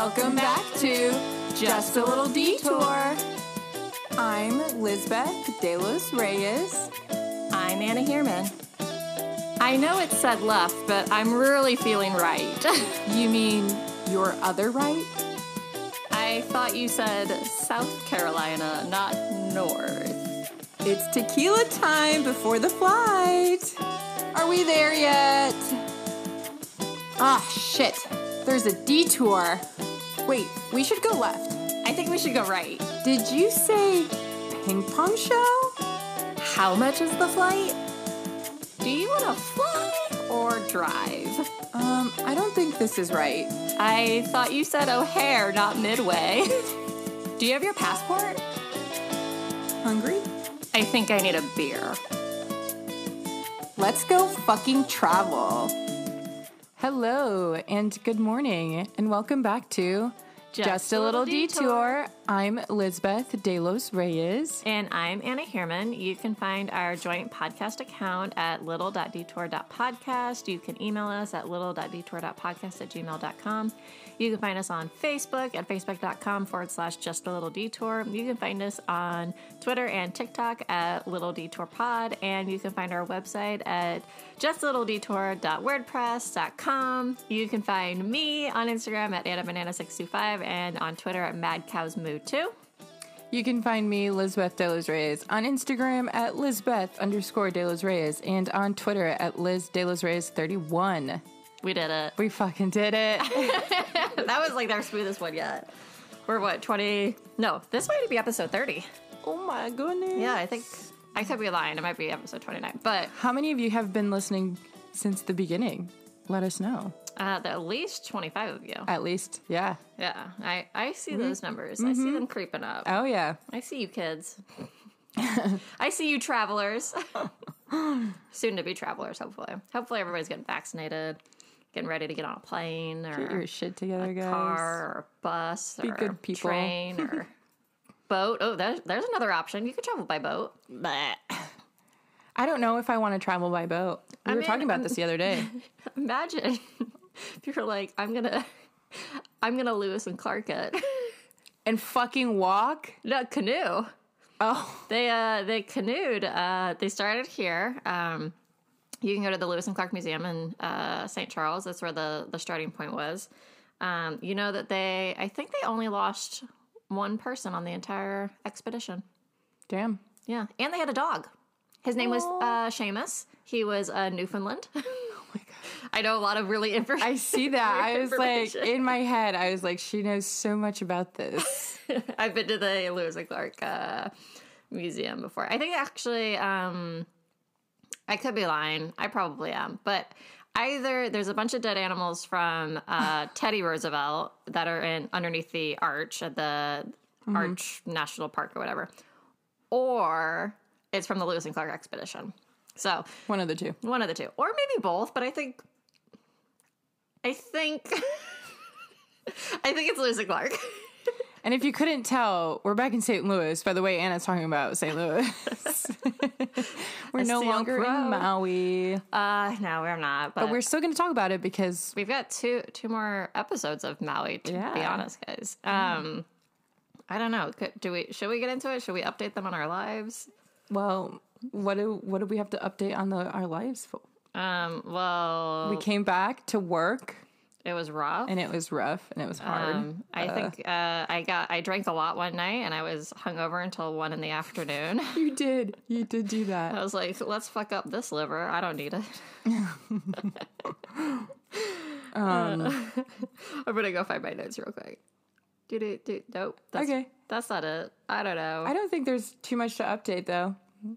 Welcome back to Just a Little Detour. I'm Lizbeth De Los Reyes. I'm Anna Heerman. I know it said left, but I'm really feeling right. You mean your other right? I thought you said South Carolina, not North. It's tequila time before the flight. Are we there yet? Ah, shit. There's a detour. Wait, we should go left. I think we should go right. Did you say ping pong show? How much is the flight? Do you want to fly or drive? I don't think this is right. I thought you said O'Hare, not Midway. Do you have your passport? Hungry? I think I need a beer. Let's go fucking travel. Hello, and good morning, and welcome back to Just a Little Detour. I'm Lizbeth De Los Reyes. And I'm Anna Heerman. You can find our joint podcast account at little.detour.podcast. You can email us at little.detour.podcast@gmail.com. You can find us on Facebook at facebook.com/justalittledetour. You can find us on Twitter and TikTok at Little Detour Pod. And you can find our website at justalittledetour.wordpress.com. You can find me on Instagram at AnnaBanana625 and on Twitter at MadCowsMoo2. You can find me, Lizbeth De Los Reyes, on Instagram at Lizbeth_De Los Reyes and on Twitter at Liz De Los Reyes 31. We did it. We fucking did it. That was like our smoothest one yet. We're what, 20? No, this might be episode 30. Oh my goodness. Yeah, I think I could be lying. It might be episode 29. But how many of you have been listening since the beginning? Let us know. At least 25 of you. At least, yeah. Yeah, I see those numbers. I see them creeping up. Oh, yeah. I see you kids. I see you travelers. Soon to be travelers, hopefully. Hopefully everybody's getting vaccinated, getting ready to get on a plane or get your shit together, guys. Car or a bus be or good people. Train or boat. Oh, there's another option. You could travel by boat. Blech. I don't know if I want to travel by boat. We were talking about this the other day. Imagine if you were like, I'm gonna Lewis and Clark it. And fucking walk? No, canoe. Oh. They canoed. They started here. You can go to the Lewis and Clark Museum in St. Charles. That's where the starting point was. You know that I think they only lost one person on the entire expedition. Damn. Yeah. And they had a dog. His name was Seamus. He was a Newfoundland. Oh my God. I know a lot of really information. I see that. I was like, in my head, I was like, she knows so much about this. I've been to the Lewis and Clark Museum before. I think actually, I could be lying. I probably am. But either there's a bunch of dead animals from Teddy Roosevelt that are underneath the arch at the Arch National Park or whatever. Or it's from the Lewis and Clark expedition. So one of the two. Or maybe both, but I think it's Lewis and Clark. And if you couldn't tell, we're back in St. Louis. By the way, Anna's talking about St. Louis. We're no longer in Maui. No, we're not. But we're still going to talk about it because we've got two more episodes of Maui, to be honest, guys. I don't know. Should we get into it? Should we update them on our lives? Well, what do we have to update on our lives for? Well, we came back to work. It was rough. And it was rough, and it was hard. I think I drank a lot one night, and I was hungover until 1 PM. You did do that. I was like, let's fuck up this liver. I don't need it. I'm gonna go find my notes real quick. Nope. Okay. That's not it. I don't know. I don't think there's too much to update, though.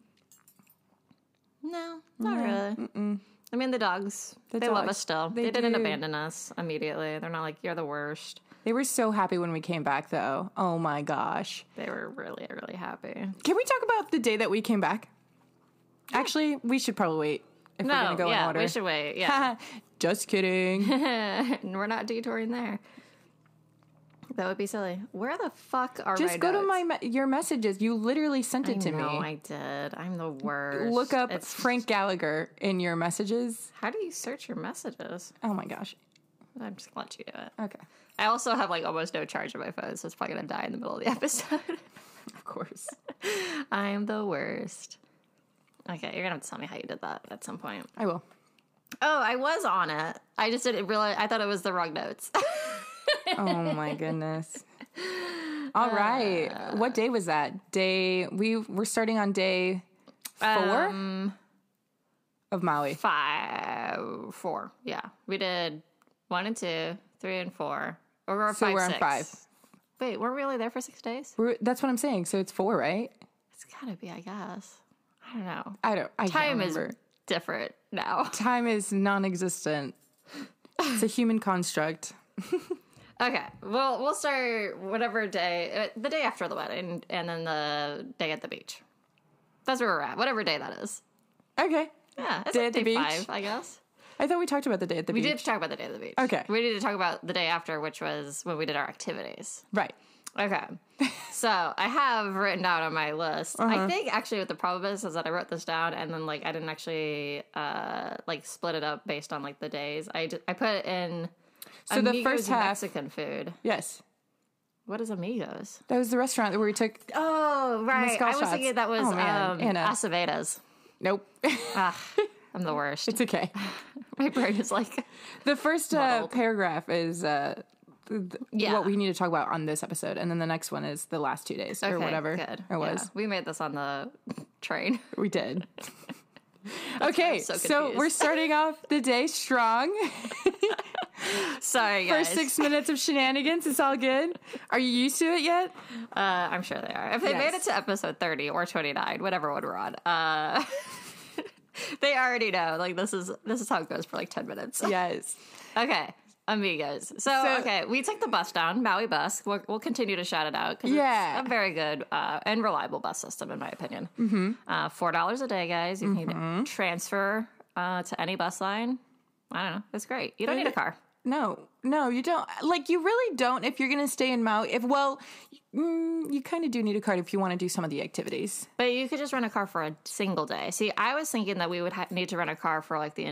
No, not really. Mm-mm. I mean, the dogs, they love us still. They didn't abandon us immediately. They're not like, you're the worst. They were so happy when we came back, though. Oh, my gosh. They were really, really happy. Can we talk about the day that we came back? Yeah. Actually, we should probably wait if we're going to go in order. We should wait, yeah. Just kidding. We're not detouring there. That would be silly. Where the fuck are just my go notes? To your messages. You literally sent it to me. No, I did. I'm the worst. Look up Frank Gallagher in your messages. How do you search your messages? Oh my gosh. I'm just gonna let you do it. Okay. I also have like almost no charge on my phone, so it's probably gonna die in the middle of the episode. Of course. I'm the worst. Okay, you're gonna have to tell me how you did that at some point. I will. Oh, I was on it. I just didn't realize. I thought it was the wrong notes. Oh my goodness. All right. What day was that? We're starting on day 4 of Maui. 4. Yeah, we did 1 and 2, 3 and 4, or we're So 5, we're on 6. 5. Wait, weren't we only there for 6 days? That's what I'm saying. So it's 4, right? It's gotta be, I guess. I don't know. I Time can't is remember. different now. Time is non-existent. It's a human construct. Okay, well, we'll start whatever day, the day after the wedding, and then the day at the beach. That's where we're at, whatever day that is. Okay. Yeah, it's Day like at the day beach? 5, I guess. I thought we talked about the day at the We beach. did talk about the day at the beach. Okay. We need to talk about the day after, which was when we did our activities. Right. Okay. So I have written down on my list. I think actually what the problem is that I wrote this down and then like I didn't actually like split it up based on like the days. I put in So the Amigos first half- Mexican food. Yes. What is Amigos? That was the restaurant where we took... Oh, right. Mezcal I was shots. thinking that was Oh, man. Anna. Aceveda's. Nope. I'm the worst. It's okay. My brain is like... The first Muddled. paragraph is Yeah. what we need to talk about on this episode. And then the next one is the last 2 days or whatever Good. it was. Yeah. We made this on the train. We did. Okay, so so confused. we're starting off the day strong. Sorry, guys. First 6 minutes of shenanigans. It's all good. Are you used to it yet? I'm sure they are. If they made it to episode 30 or 29, whatever one we're on, they already know. Like this is how it goes for like 10 minutes. Yes. Okay, Amigos. So okay, we took the bus down, Maui Bus. We'll continue to shout it out because Yeah. it's a very good and reliable bus system in my opinion. Mm-hmm. $4 a day, guys. You can transfer to any bus line. I don't know. It's great. You don't need a car. No, you don't. Like, you really don't if you're going to stay in Maui. You kind of do need a card if you want to do some of the activities. But you could just rent a car for a single day. See, I was thinking that we would need to rent a car for like the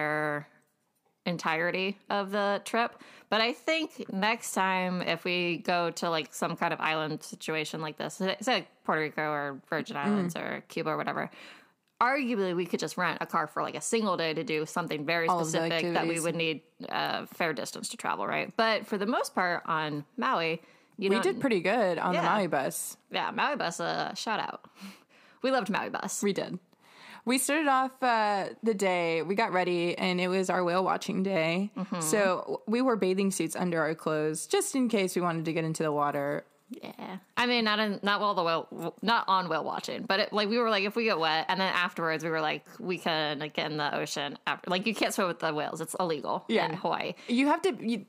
entirety of the trip. But I think next time if we go to like some kind of island situation like this, say like Puerto Rico or Virgin Islands or Cuba or whatever, arguably we could just rent a car for like a single day to do something very All of the specific that we activities. would need a fair distance to travel, right? But for the most part on Maui, We did pretty good on the Yeah. Maui bus. Yeah, Maui Bus, shout out. We loved Maui Bus. We did. We started off the day, we got ready, and it was our whale watching day. So we wore bathing suits under our clothes, just in case we wanted to get into the water. Yeah, I mean, not on whale watching, but we were like, if we get wet, and then afterwards we were like, we can like, get in the ocean. Like, you can't swim with the whales; it's illegal in Hawaii. You have to be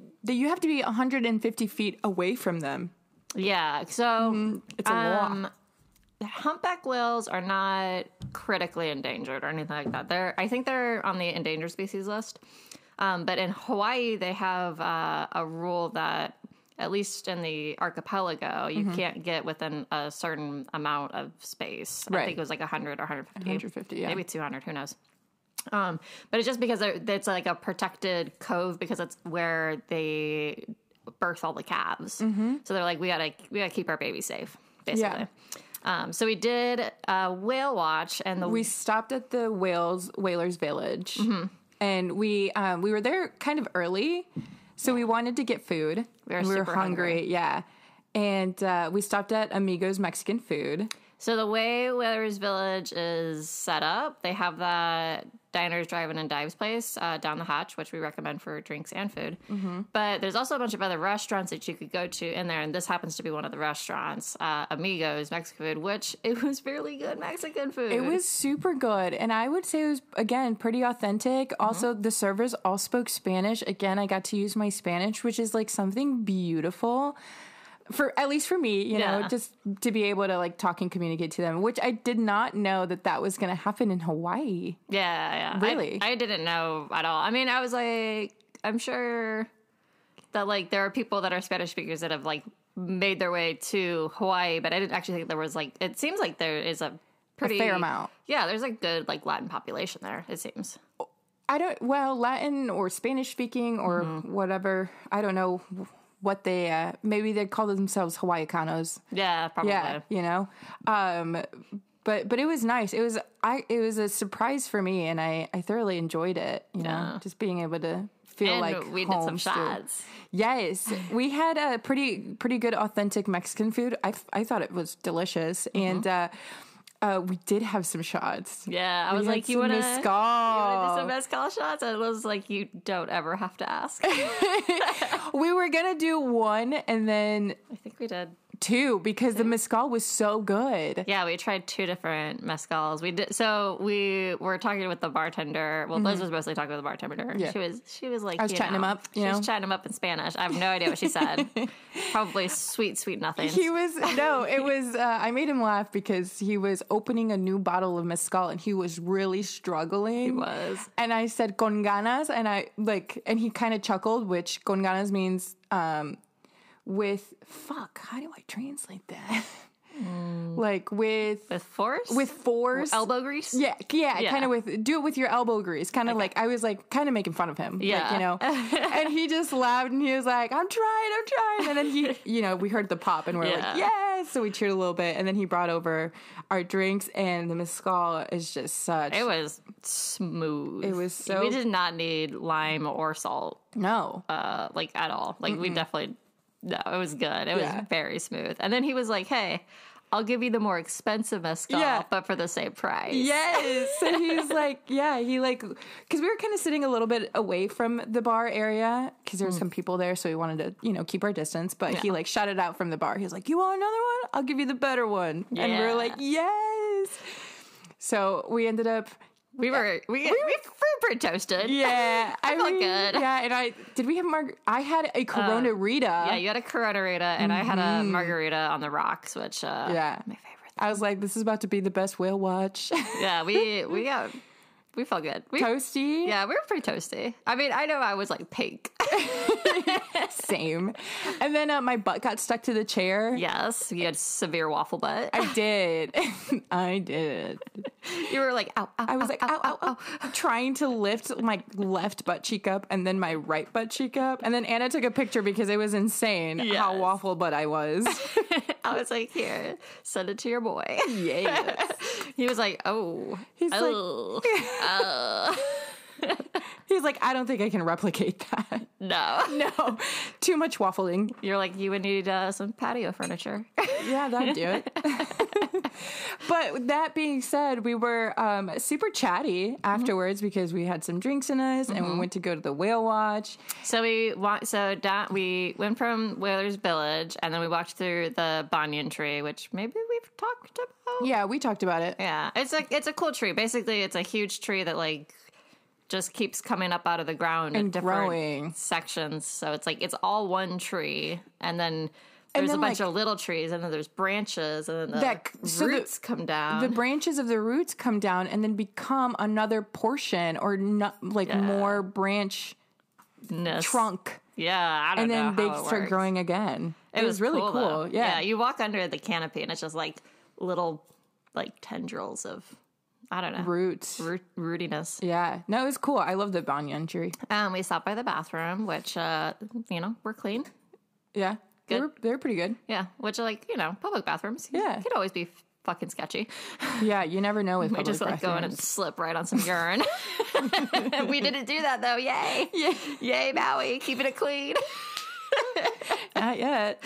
150 feet away from them. Yeah, so It's a law. humpback whales are not critically endangered or anything like that. I think they're on the endangered species list. But in Hawaii, they have a rule that, at least in the archipelago, you can't get within a certain amount of space. I Right. think it was like 100 or 150. 150, yeah. Maybe 200, who knows. But it's just because it's like a protected cove because it's where they birth all the calves. So they're like, we gotta keep our babies safe, basically. So we did whale watch, and We stopped at the Whalers Village, and we were there kind of early, so we wanted to get food. We were and super hungry. Yeah, and we stopped at Amigos Mexican Food. So the way Whalers Village is set up, they have that diners, drive-in, and dives place down the hatch, which we recommend for drinks and food. But there's also a bunch of other restaurants that you could go to in there, and this happens to be one of the restaurants, Amigos Mexican Food, which it was fairly good Mexican food. It was super good, and I would say it was, again, pretty authentic. Also, the servers all spoke Spanish. Again, I got to use my Spanish, which is like something beautiful. At least for me, you know, Yeah. just to be able to like talk and communicate to them, which I did not know that was going to happen in Hawaii. Yeah. Really? I didn't know at all. I mean, I was like, I'm sure that like there are people that are Spanish speakers that have like made their way to Hawaii, but I didn't actually think there was like, it seems like there is a pretty fair amount. Yeah, there's a good like Latin population there, it seems. Latin or Spanish speaking or whatever. I don't know what they, maybe they'd call themselves Hawaiianos. Yeah, probably. Yeah, you know? But it was nice. It was a surprise for me, and I thoroughly enjoyed it, you know, just being able to feel And like we did home some still. shots. Yes, we had a pretty good authentic Mexican food. I thought it was delicious, and we did have some shots. Yeah, I was We had like, you some want to mezcal. do some mezcal shots? And it was like, you don't ever have to ask. We were gonna do one and then I think we did. two because the mezcal was so good. Yeah, we tried 2 different mezcals. We were talking with the bartender. Well, Liz was mostly talking with the bartender. Yeah. She was like, I was chatting him up, you She know? was chatting him up in Spanish. I have no idea what she said. Probably sweet nothing. I made him laugh because he was opening a new bottle of mezcal and he was really struggling. He was. And I said con ganas, and he kind of chuckled, which con ganas means how do I translate that? Like with force? With force. Elbow grease? Yeah, Yeah. kind of do it with your elbow grease. Kind of like, I was like kind of making fun of him. Yeah. Like, you know, and he just laughed and he was like, I'm trying. And then he, you know, we heard the pop and we're like, yes. So we cheered a little bit and then he brought over our drinks and the mezcal is just such. It was smooth. It was so. We did not need lime or salt, No. like at all. Like we definitely, no, it was good. It was very smooth. And then he was like, hey, I'll give you the more expensive mezcal, but for the same price. Yes. So he's like, because we were kind of sitting a little bit away from the bar area because there were some people there. So we wanted to, you know, keep our distance. But he like shouted out from the bar. He was like, you want another one? I'll give you the better one. Yeah. And we were like, yes. So we ended up. We were pretty toasted. Yeah. I felt good. Yeah. And did we have I had a Corona Rita. Yeah, you had a Corona Rita, and I had a margarita on the rocks, which my favorite. I was like, this is about to be the best whale watch. Yeah, we felt good. Toasty. Yeah, we were pretty toasty. I mean, I know I was like pink. Same. And then my butt got stuck to the chair. Yes, you had severe waffle butt. I did. I did. You were like, ow, ow. I was like, ow, ow, ow, trying to lift my left butt cheek up and then my right butt cheek up. And then Anna took a picture because it was insane how waffle butt I was. I was like, here, send it to your boy. Yes. He was like, oh. He's He's like, I don't think I can replicate that. No. Too much waffling. You're like, you would need some patio furniture. Yeah, that'd do it. But with that being said, we were super chatty afterwards because we had some drinks in us and we went to go to the whale watch. So we went from Whalers Village and then we walked through the banyan tree, which maybe we've talked about. Yeah, we talked about it. Yeah, it's a cool tree. Basically, it's a huge tree that like just keeps coming up out of the ground and in different growing sections. So it's like it's all one tree, and then there's a bunch of little trees, and then there's branches, and then the roots come down. The branches of the roots come down and then become another portion or more branch trunk. Yeah, I don't know. And then how they start growing again. It was really cool. Yeah, you walk under the canopy, and it's just like little like tendrils of, I don't know, roots, rootiness. Yeah, no, it was cool. I love the banyan tree. We stopped by the bathroom, which we're clean. Yeah, good. They're pretty good. Yeah, which public bathrooms. Yeah, could always be fucking sketchy. Yeah, you never know with public just bathrooms. Go in and slip right on some urine. We didn't do that though. Yay! Yeah. Yay, Maui, keeping it clean. Not yet.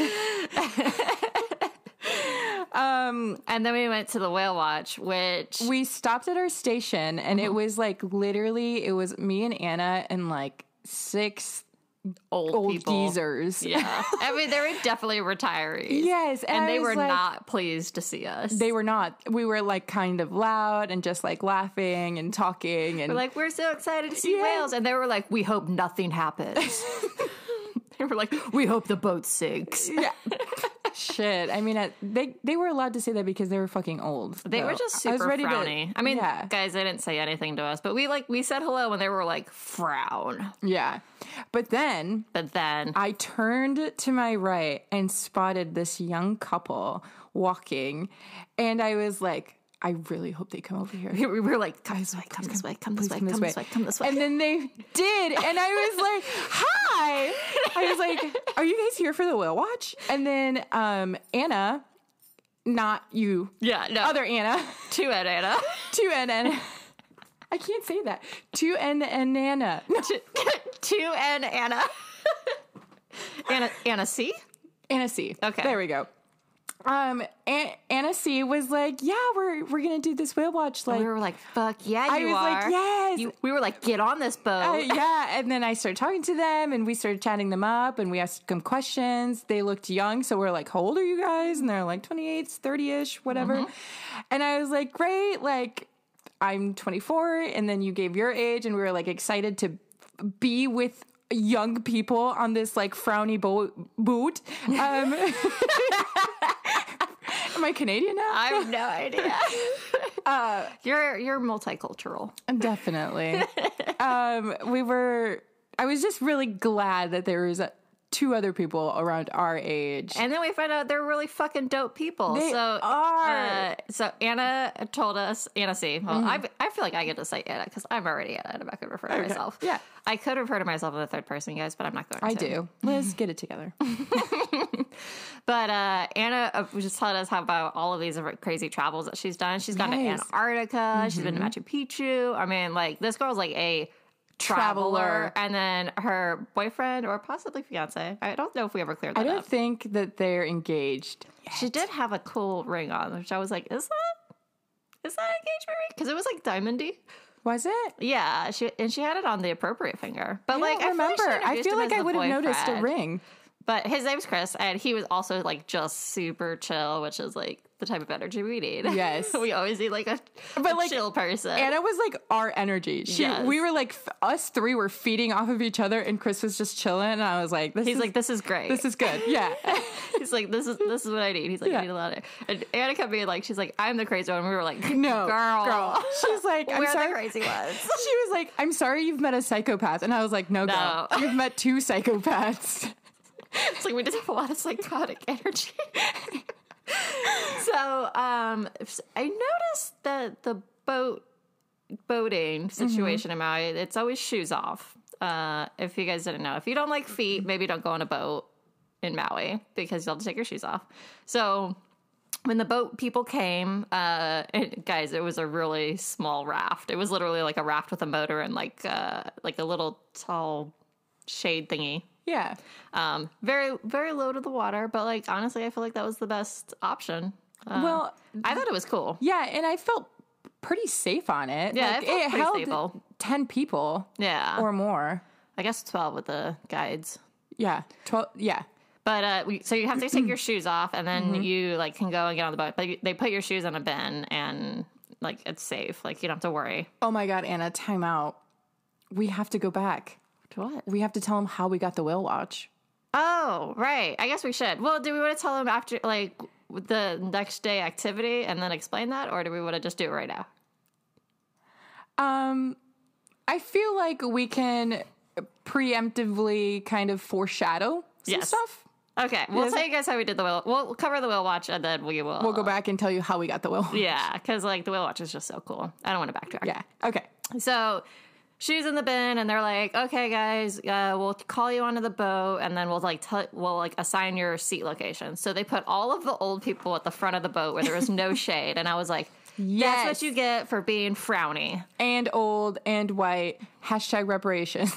And then we went to the whale watch, which we stopped at our station, and it was like literally, it was me and Anna and like 6 old people. Geezers. Yeah, I mean they were definitely retirees. Yes, and they were not pleased to see us. They were not. We were like kind of loud and just like laughing and talking, and we're like, we're so excited to see whales, and they were like, we hope nothing happens. They were like, we hope the boat sinks. Yeah. Shit. I mean, they were allowed to say that because they were fucking old. They were just super frowny. I mean, guys, they didn't say anything to us, but we said hello when they were like, frown. Yeah. But then I turned to my right and spotted this young couple walking, and I was like, I really hope they come over here. We were like, come this way, come this way, come this way, come this way, come this way. And then they did. And I was like, hi. I was like, are you guys here for the whale watch? And then Anna, not you. Yeah, no. Other Anna. 2N Anna. 2N Anna. I can't say that. 2N and Anna. No. 2N Anna. Anna C? Anna C. Okay. There we go. Anna C was like, yeah, we're gonna do this whale watch. Like, we were like, fuck yeah, I you was are. like, yes. We were like, get on this boat. Yeah, and then I started talking to them, and we started chatting them up, and we asked them questions. They looked young, so we're like, how old are you guys? And they're like 28, 30-ish, whatever. Mm-hmm. And I was like, great, like, I'm 24, and then you gave your age, and we were like excited to be with young people on this like frowny boat. Am I Canadian now? I have no idea. You're multicultural. Definitely. I was just really glad that there was two other people around our age. And then we found out they're really fucking dope people. They are. So Anna told us, Anna C. Well, I feel like I get to say Anna because I'm already Anna and I'm not going to refer to myself. Yeah. I could refer to myself in the third person, guys, but I'm not going to. I do. Let's get it together. But Anna was just telling us how about all of these crazy travels that she's done. She's gone to Antarctica. She's been to Machu Picchu. I mean, like, this girl's like a traveler. And then her boyfriend or possibly fiance. I don't know if we ever cleared that up. I don't think that they're engaged yet. She did have a cool ring on, which I was like, is that an engagement ring? Because it was like diamondy. Was it? Yeah, she had it on the appropriate finger. But I don't remember. I feel like I would have noticed a ring. But his name's Chris, and he was also like just super chill, which is like the type of energy we need. Yes, we always need like a chill person. Anna was like our energy. We were like us three were feeding off of each other, and Chris was just chilling. And I was like, "This is great. This is good." Yeah. He's like, "This is what I need." He's like, "I need a lot of." And Anna kept being like, "She's like, I'm the crazy one." And we were like, "No, girl." She's like, "I'm sorry, the crazy ones." She was like, "I'm sorry, you've met a psychopath," and I was like, "No, girl, you've met two psychopaths." It's like we just have a lot of psychotic energy. So I noticed that the boating situation in Maui, it's always shoes off. If you guys didn't know, if you don't like feet, maybe don't go on a boat in Maui because you'll have to take your shoes off. So when the boat people came, guys, it was a really small raft. It was literally like a raft with a motor and like a little tall shade thingy. Yeah. Very, very low to the water, but like honestly, I feel like that was the best option. I thought it was cool. Yeah, and I felt pretty safe on it. Yeah, like, it held stable. 10 people. Yeah. Or more. I guess 12 with the guides. Yeah. 12. Yeah. But so you have to take your shoes off, and then you like can go and get on the boat. But they put your shoes in a bin, and like it's safe. Like you don't have to worry. Oh my God, Anna, time out. We have to go back. To what? We have to tell them how we got the whale watch. Oh, right. I guess we should. Well, do we want to tell them after, like, the next day activity and then explain that, or do we want to just do it right now? I feel like we can preemptively kind of foreshadow some stuff. Okay, we'll tell you guys how we did the whale. We'll cover the whale watch, and then we'll go back and tell you how we got the whale watch. Yeah, because like the whale watch is just so cool. I don't want to backtrack. Yeah. Okay. So shoes in the bin, and they're like, "Okay, guys, we'll call you onto the boat, and then we'll assign your seat location." So they put all of the old people at the front of the boat where there was no shade, and I was like, "That's what you get for being frowny and old and white." # reparations.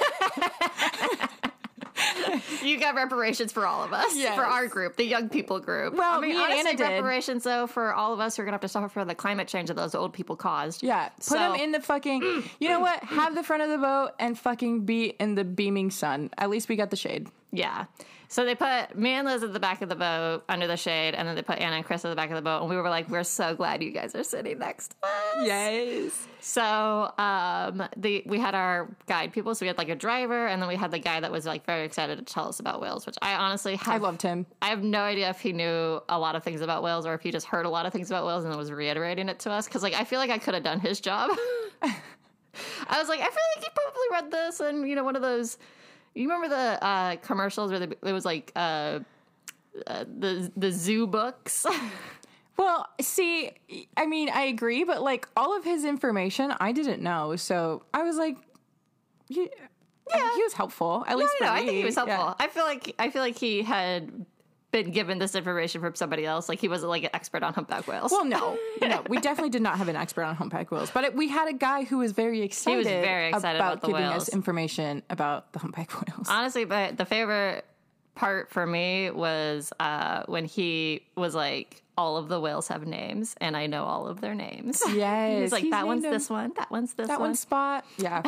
You got reparations for all of us, for our group, the young people group. Well, I mean, me and honestly, Anna did. Reparations, though, for all of us who are going to have to suffer for the climate change that those old people caused. Yeah, put them in the fucking, you know what? Have the front of the boat and fucking be in the beaming sun. At least we got the shade. Yeah. So they put me and Liz at the back of the boat under the shade, and then they put Anna and Chris at the back of the boat, and we were like, we're so glad you guys are sitting next to us. Yes. So we had our guide people, so we had like a driver, and then we had the guy that was like very excited to tell us about whales, which I honestly I loved him. I have no idea if he knew a lot of things about whales or if he just heard a lot of things about whales and was reiterating it to us, because like I feel like I could have done his job. I was like, I feel like he probably read this and, you know, one of those... You remember the commercials where it was like the zoo books? Well, see, I mean, I agree, but like all of his information, I didn't know. So I was like, yeah, he was helpful. At least for me. I think he was helpful. Yeah. I feel like he had been given this information from somebody else. Like he wasn't like an expert on humpback whales. Well, no, we definitely did not have an expert on humpback whales, but we had a guy who was very excited. He was very excited about the giving whales. us information about the humpback whales. Honestly, but the favorite part for me was when he was like, all of the whales have names, and I know all of their names. Yes. He's like, that one's this one, that one's this one. That one's Spot. Yeah.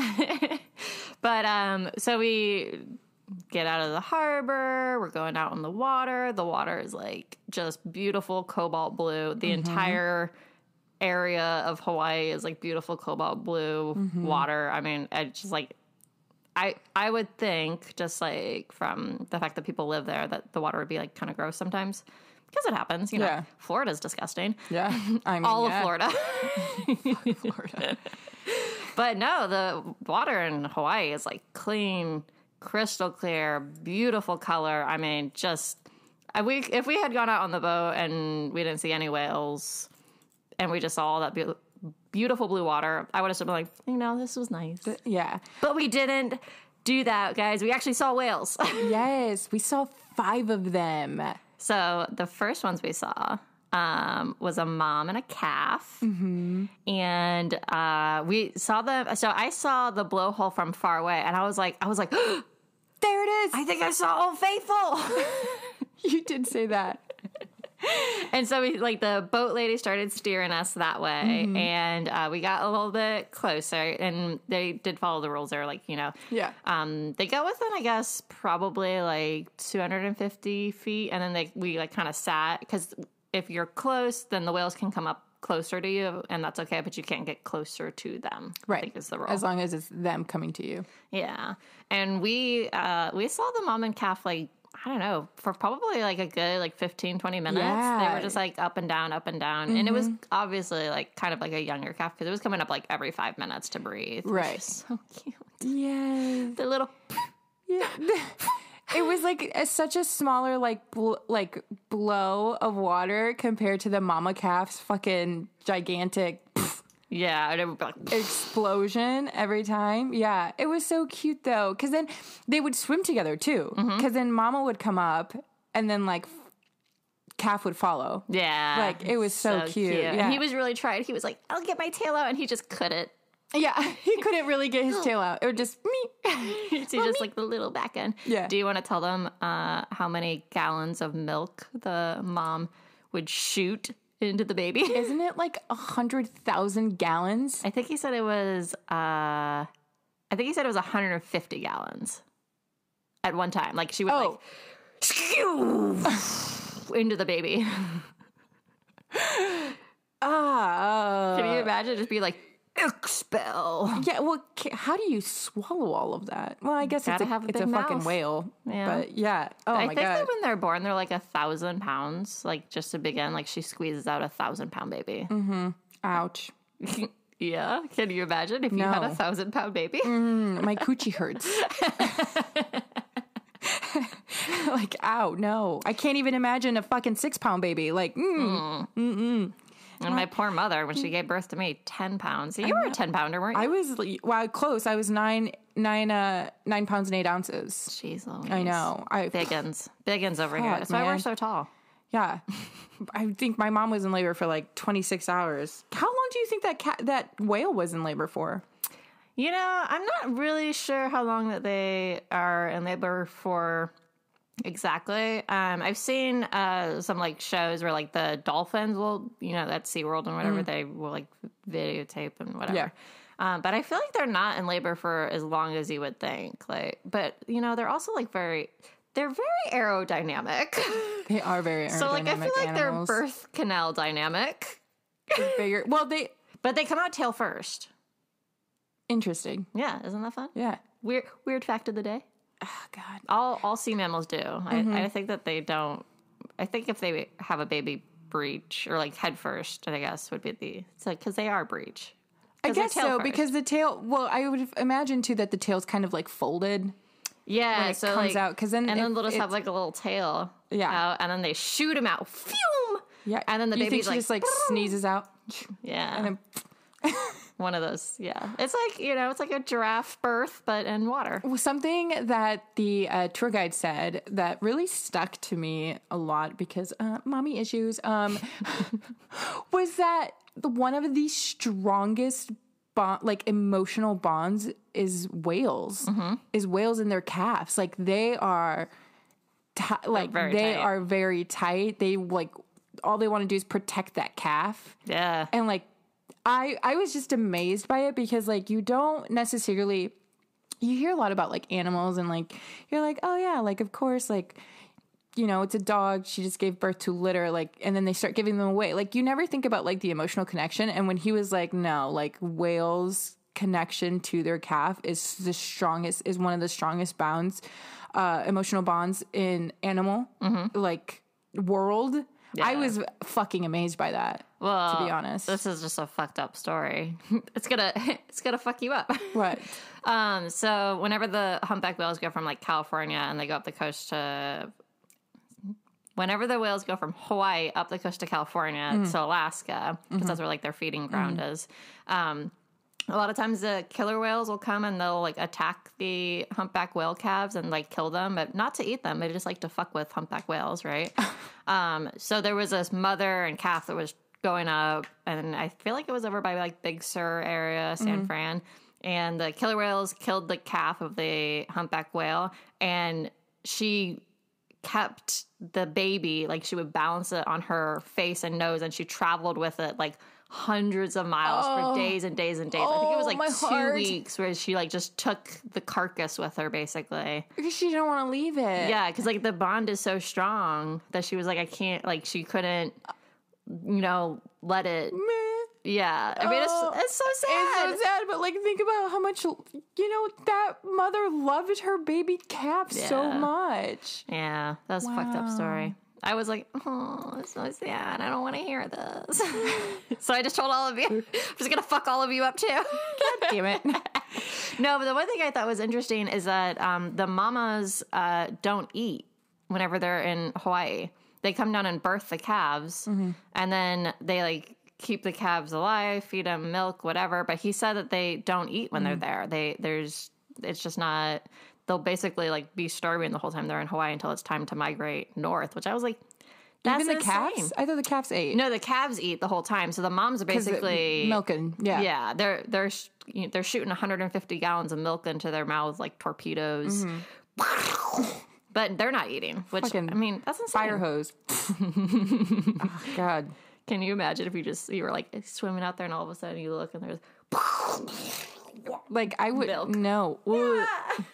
But so we get out of the harbor. We're going out on the water. The water is like just beautiful cobalt blue. The entire area of Hawaii is like beautiful cobalt blue water. I mean, it's just like, I would think, just like from the fact that people live there, that the water would be like kind of gross sometimes. Because it happens, you know. Yeah. Florida's disgusting. Yeah. I mean, all of Florida. Florida. But no, the water in Hawaii is like clean, crystal clear, beautiful color. I mean, just if we had gone out on the boat and we didn't see any whales and we just saw all that beautiful blue water, I would have still been like, this was nice. Yeah. But we didn't do that, guys. We actually saw whales. Yes. We saw 5 of them. So the first ones we saw was a mom and a calf. Mm-hmm. And we saw them. So I saw the blowhole from far away, and I was like, There it is. I think I saw Old Faithful. You did say that. And so the boat lady started steering us that way, and we got a little bit closer, and they did follow the rules. They were like, Yeah. they go within, I guess, probably like 250 feet, and then we like kind of sat, because if you're close, then the whales can come up closer to you, and that's okay, but you can't get closer to them. Right. I think is the rule. As long as it's them coming to you. Yeah. And we saw the mom and calf, like, I don't know, for probably like a good like 15, 20 minutes. Yeah. They were just like up and down. And it was obviously like kind of like a younger calf, because it was coming up like every 5 minutes to breathe. Right. So cute. Yeah. The little... Yeah. It was like such a smaller blow of water compared to the mama calf's fucking gigantic Yeah. And it would be like... explosion every time. Yeah. It was so cute though. Cause then they would swim together too. Cause then mama would come up and then like calf would follow. Yeah. Like it was so cute. Yeah. And he was really trying. He was like, I'll get my tail out. And he just couldn't. Yeah. He couldn't really get his tail out. It would just me. He just like the little back end. Yeah. Do you want to tell them how many gallons of milk the mom would shoot into the baby? Isn't it like 100,000 gallons? I think he said it was 150 gallons at one time. Like she would like into the baby. Can you imagine just be like expel? Yeah, well, how do you swallow all of that? Well, I guess Gotta it's have a a big fucking mouth. whale. Yeah. But yeah. Oh I my think God. that when they're born, they're like 1,000 pounds. Like just to begin, like she squeezes out 1,000-pound baby. Ouch. Yeah. Can you imagine if you had No. 1,000-pound baby? My coochie hurts. Like, ow, no. I can't even imagine a fucking 6-pound baby. Like, And my poor mother, when she gave birth to me, 10 pounds. You were a 10-pounder, weren't you? I was, close. I was 9 pounds and 8 ounces. Jeez Louise. I know. Biggins over here. Fuck, That's why we're man. so tall. Yeah. I think my mom was in labor for like 26 hours. How long do you think that whale was in labor for? You know, I'm not really sure how long that they are in labor for exactly. I've seen some like shows where like the dolphins will, at SeaWorld and whatever, they will like videotape and whatever. Yeah. But I feel like they're not in labor for as long as you would think. Like, but they're also like they're very aerodynamic. They are very aerodynamic. So like I feel like animals. their birth canal dynamic. Bigger. Well, But they come out tail first. interesting. Yeah, isn't that fun? Yeah. Weird fact of the day. Oh God. All sea mammals do. I think that they don't. I think if they have a baby breach or like head first, I guess would be because they are breach. I guess so because the tail. Well, I would imagine too that the tail's kind of like folded. Yeah, when it so comes like, out because then and then they'll just have like a little tail. Yeah. out, and then they shoot them out. Phew! Yeah. And then the Do you think baby's she like, just like sneezes out? yeah. And then One of those, yeah. It's like, it's like a giraffe birth, but in water. something that the tour guide said that really stuck to me a lot because mommy issues was that one of the strongest emotional bonds is whales. Is whales and their calves. Like they are are very tight. They like all they want to do is protect that calf. Yeah. And like I was just amazed by it because like you don't necessarily you hear a lot about like animals and like you're like, oh yeah, like of course, like it's a dog, she just gave birth to litter, like, and then they start giving them away. Like you never think about like the emotional connection. And when he was like, no, like whales connection to their calf is one of the strongest bonds, emotional bonds in animal like world. Yeah. I was fucking amazed by that. Well, to be honest, this is just a fucked up story. It's gonna fuck you up. What? So whenever the humpback whales go from like California and they go up the coast to, whenever the whales go from Hawaii up the coast to California to Alaska, because that's where like their feeding ground is. A lot of times the killer whales will come and they'll like attack the humpback whale calves and like kill them, but not to eat them. They just like to fuck with humpback whales, right? So there was this mother and calf that was going up, and I feel like it was over by like Big Sur area, San Fran, and the killer whales killed the calf of the humpback whale, and she kept the baby, like she would balance it on her face and nose, and she traveled with it like hundreds of miles for days and days and days. I think it was like 2 weeks where she like just took the carcass with her basically. Because she didn't want to leave it. Yeah, because like the bond is so strong that she was like, I can't, like she couldn't, let it. Yeah, I mean, it's so sad. It's so sad, but like think about how much, that mother loved her baby calf so much. Yeah, that's a fucked up story. I was like, oh, it's so sad. I don't want to hear this. So I just told all of you. I'm just going to fuck all of you up too. God damn it. No, but the one thing I thought was interesting is that the mamas don't eat whenever they're in Hawaii. They come down and birth the calves, and then they like keep the calves alive, feed them milk, whatever. But he said that they don't eat when they're there. It's just not. They'll basically like be starving the whole time they're in Hawaii until it's time to migrate north, which I was like, that's even the calves? I thought the calves ate. No, the calves eat the whole time. So the moms are basically milking. Yeah. Yeah. They're shooting 150 gallons of milk into their mouths like torpedoes. But they're not eating, which I mean, that's insane. Fire hose. Oh, God. Can you imagine if you were like swimming out there and all of a sudden you look and there's like I would milk. No. Yeah.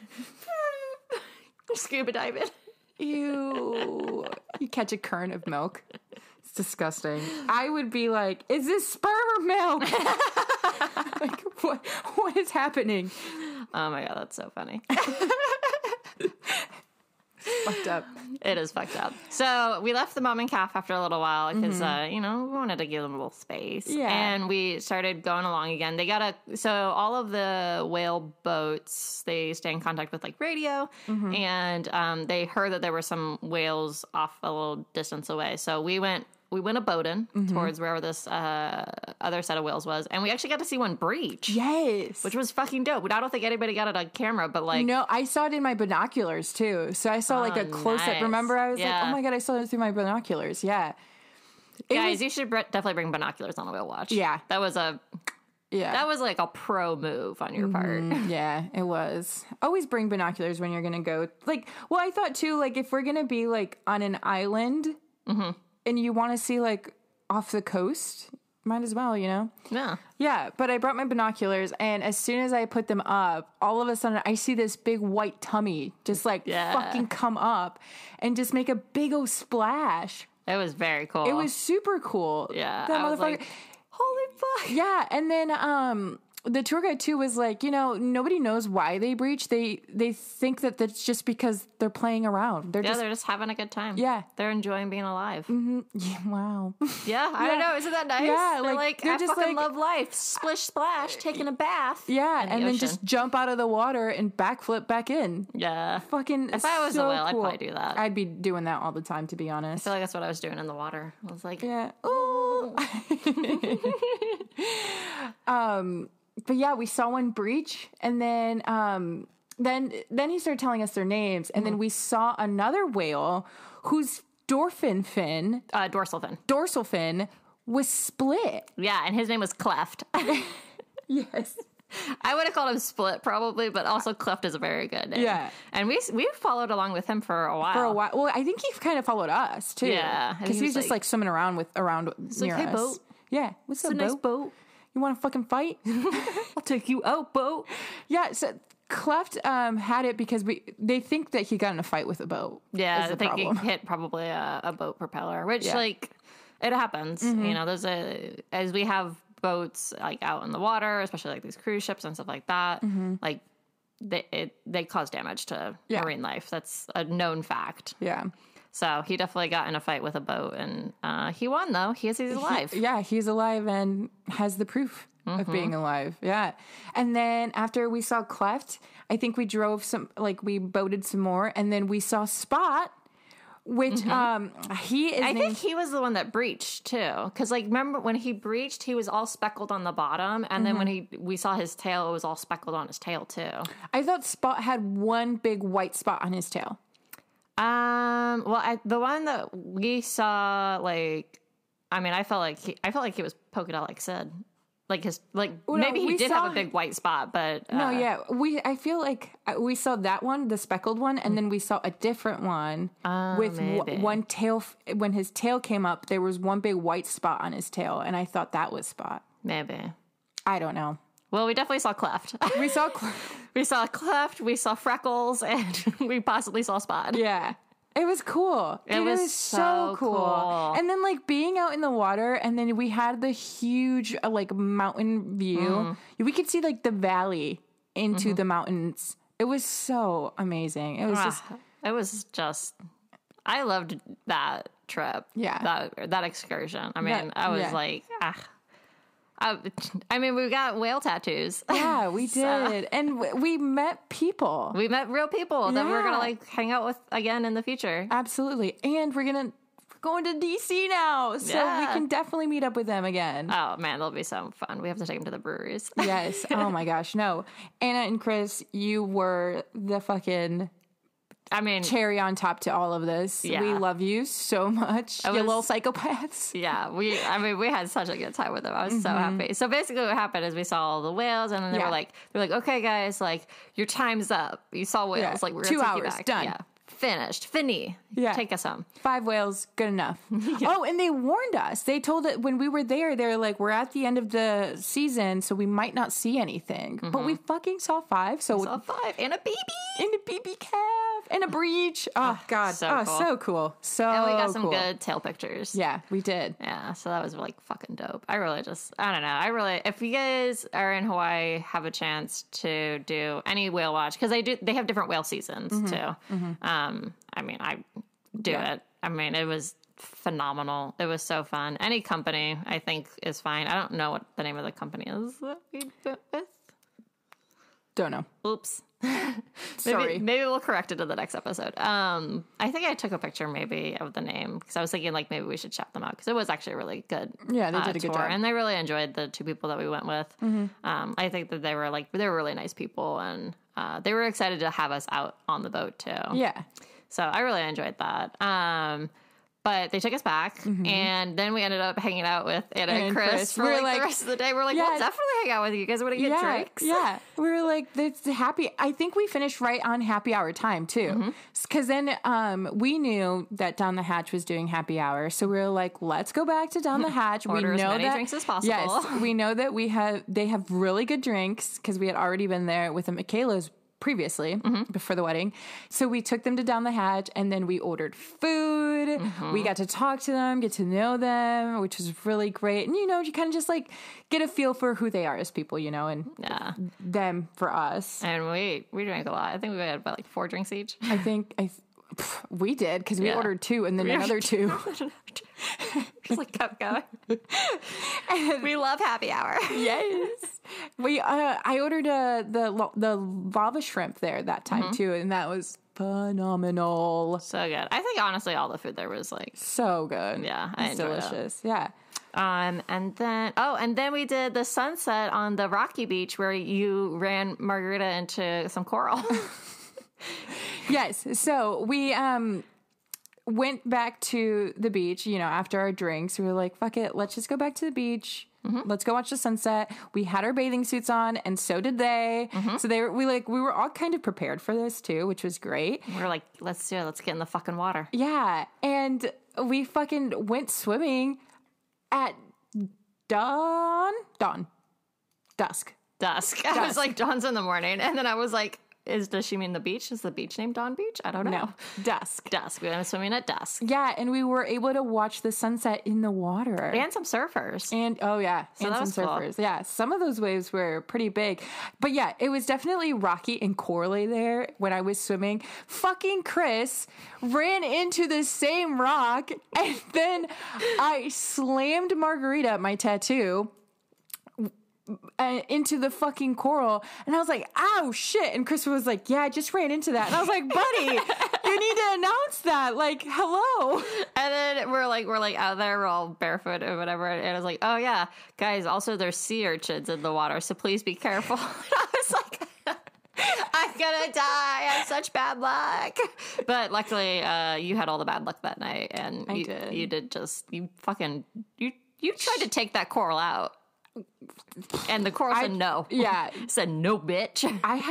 Scuba diving. You catch a current of milk. It's disgusting. I would be like, is this sperm or milk? Like what is happening? Oh my God, that's so funny. Fucked up. It is fucked up. So we left the mom and calf after a little while because, we wanted to give them a little space. Yeah. And we started going along again. So all of the whale boats, they stay in contact with like radio, and they heard that there were some whales off a little distance away. So we went a boating towards wherever this other set of whales was, and we actually got to see one breach. Yes. Which was fucking dope. I don't think anybody got it on camera, but like... No, I saw it in my binoculars too. So I saw like a close-up. Nice. Remember, I was like, oh my God, I saw it through my binoculars. Yeah. Guys, you should definitely bring binoculars on a whale watch. Yeah. That was like a pro move on your part. Yeah, it was. Always bring binoculars when you're going to go. Like, well, I thought too, like if we're going to be like on an island... and you want to see like off the coast, might as well, Yeah, but I brought my binoculars, and as soon as I put them up, all of a sudden I see this big white tummy just like fucking come up and just make a big old splash. It was very cool. It was super cool. Yeah, that I was motherfucker. like, holy fuck. Yeah, and then the tour guide too was like, nobody knows why they breach. They think that that's just because they're playing around. They're just having a good time. Yeah. They're enjoying being alive. Mm-hmm. Yeah, wow. Yeah, I don't know. Isn't that nice? Yeah, they're like they're I just fucking love life. Splish splash, taking a bath. Yeah, in the and then ocean. just jump out of the water and backflip back in. Yeah. Fucking If I was a so whale, I'd cool. probably do that. I'd be doing that all the time, to be I honest. feel like that's what I was doing in the water. I was like, Yeah. Ooh. But yeah, we saw one breach, and then he started telling us their names, and then we saw another whale whose dorsal fin was split. yeah, and his name was Cleft. Yes. I would have called him Split probably, but also Cleft is a very good name. Yeah. And we followed along with him for a while. For a while. Well, I think he kind of followed us too. Yeah, and because he he's was just like swimming around near hey, us. boat. Yeah. What's It's up, a nice boat. You want to fucking fight? I'll take you out, boat. Yeah. So Cleft had it because they think that he got in a fight with a boat. Yeah, is I the think problem. he hit probably a boat propeller, which Yeah. like it happens. There's as we have boats like out in the water, especially like these cruise ships and stuff like that. Like they cause damage to marine life. That's a known fact. Yeah. So he definitely got in a fight with a boat, and he won though. He's alive. He's alive and has the proof of being alive. Yeah. And then after we saw Cleft, I think we we boated some more, and then we saw Spot, which he is I think he was the one that breached too, because like remember when he breached, he was all speckled on the bottom, and then when we saw his tail, it was all speckled on his tail too. I thought Spot had one big white spot on his tail. Well, the one that we saw, like, I mean, I felt like he was polka dot like Sid, like maybe he did have a big white spot, but No, yeah, I feel like we saw that one, the speckled one, and then we saw a different one with one tail. When his tail came up, there was one big white spot on his tail, and I thought that was Spot. maybe. I don't know. Well, we definitely saw Cleft. We saw We saw Cleft, we saw Freckles, and we possibly saw Spot. Yeah. It was cool. It was so cool. And then like being out in the water, and then we had the huge like mountain view. We could see like the valley into the mountains. It was so amazing. It was just I loved that trip. Yeah. That excursion. I mean, I was like, I mean, we got whale tattoos. Yeah, we did. And we met people. We met real people that we're going to like hang out with again in the future. Absolutely. And we're going to DC now. So we can definitely meet up with them again. Oh, man, that'll be so fun. We have to take them to the breweries. Yes. Oh, my gosh. No. Anna and Chris, you were the fucking... cherry on top to all of this. Yeah. We love you so much. You little psychopaths. Yeah, we had such a good time with them. I was so happy. So basically what happened is we saw all the whales, and then they're like, okay guys, like your time's up. You saw whales, like we're gonna 2 take hours, you back. done. Yeah. Finished. Finny. Yeah. Take us home. 5 whales, good enough. Oh, and they warned us. They told it when we were there, they're like, we're at the end of the season, so we might not see anything. But we fucking saw 5. So Saw 5 and a baby. and a baby calf and a breach. Oh God. so cool. So cool. So And we got some cool. good tail pictures. Yeah, we did. Yeah, so that was like fucking dope. I don't know. If you guys are in Hawaii, have a chance to do any whale watch, because they have different whale seasons too. I do it. I mean, it was phenomenal. It was so fun. Any company, I think, is fine. I don't know what the name of the company is that we went with. Don't know. Oops. Sorry. Maybe we'll correct it in the next episode. I think I took a picture maybe of the name, because I was thinking like maybe we should shout them out, because it was actually a really good Yeah, they did a good tour, job. and they really enjoyed the 2 people that we went with. I think that they were really nice people, and they were excited to have us out on the boat too. Yeah. So I really enjoyed that. But they took us back, and then we ended up hanging out with Anna and Chris for We're like the rest of the day. We're like, we'll definitely hang out with you guys. Want to get drinks? Yeah. We were like, it's happy. I think we finished right on happy hour time too. Because then we knew that Down the Hatch was doing happy hour. So we were like, let's go back to Down the Hatch. Order we know as many drinks as possible. Yes, we know that they have really good drinks, because we had already been there with a Michaela's previously before the wedding. So we took them to Down the Hatch, and then we ordered food. We got to talk to them, get to know them, which was really great. And, you know, you kind of just like get a feel for who they are as people, you know, and them for us. And we drank a lot. I think we had about like 4 drinks each. I think we did, because we ordered 2 and then another 2. Just like kept going. We love happy hour. Yes. I ordered the lava shrimp there that time too, and that was phenomenal. So good. I think honestly all the food there was like so good. Yeah, I it's enjoyed delicious. it. Yeah. And then we did the sunset on the rocky beach where you ran Margarita into some coral. Yes. So we went back to the beach, you know, after our drinks. We were like, fuck it, let's just go back to the beach. Let's go watch the sunset. We had our bathing suits on, and so did they. So we were all kind of prepared for this too, which was great. We were like, let's do it. Let's get in the fucking water. Yeah. And we fucking went swimming at dusk. I was like, dawn's in the morning. And then I was like, does she mean the beach? Is the beach named Dawn Beach? I don't know. No, dusk. We went swimming at dusk. Yeah, and we were able to watch the sunset in the water. And some surfers. And some surfers. Cool. Yeah, some of those waves were pretty big. But yeah, it was definitely rocky and corally there when I was swimming. Fucking Chris ran into the same rock, and then I slammed Margarita, my tattoo, into the fucking coral, and I was like, ow, shit. And Chris was like, yeah, I just ran into that. And I was like, buddy, you need to announce that, like, hello. And then we're like out there, we're all barefoot or whatever, and I was like, oh yeah, guys, also there's sea urchins in the water, so please be careful. And I was like, I'm gonna die, I have such bad luck. But luckily you had all the bad luck that night, and you tried to take that coral out. And the coral said no. Yeah. Said no, bitch.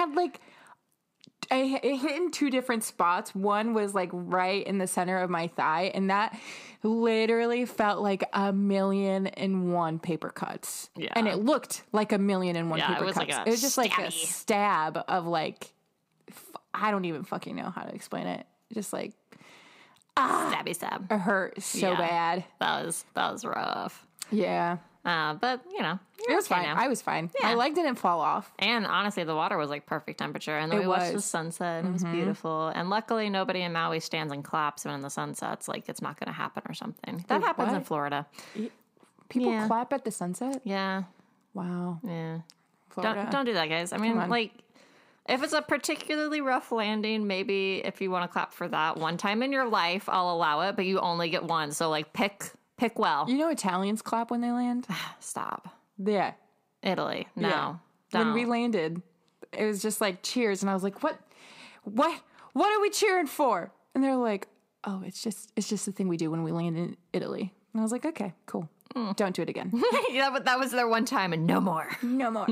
It hit in 2 different spots. One was like right in the center of my thigh, and that literally felt like 1,000,001 paper cuts. Yeah. And it looked like 1,000,001 paper cuts. It was just like a stab of like, I don't even fucking know how to explain it. Just like, stabby stab. It hurt so bad. That was rough. Yeah. But, you know, it was fine. Now. I was fine. Yeah. My leg didn't fall off. And honestly, the water was like perfect temperature. And then we watched the sunset, and it was beautiful. And luckily, nobody in Maui stands and claps when the sun sets. Like, it's not going to happen or something. That happens in Florida. People clap at the sunset? Yeah. Wow. Yeah. Don't do that, guys. I mean, like, if it's a particularly rough landing, maybe if you want to clap for that one time in your life, I'll allow it. But you only get one. So, like, pick well. You know Italians clap when they land? Stop. Yeah. Italy. No. Yeah. When we landed, it was just like cheers, and I was like, What are we cheering for? And they're like, oh, it's just the thing we do when we land in Italy. And I was like, okay, cool. Don't do it again. Yeah, but that was their one time, and no more. No more.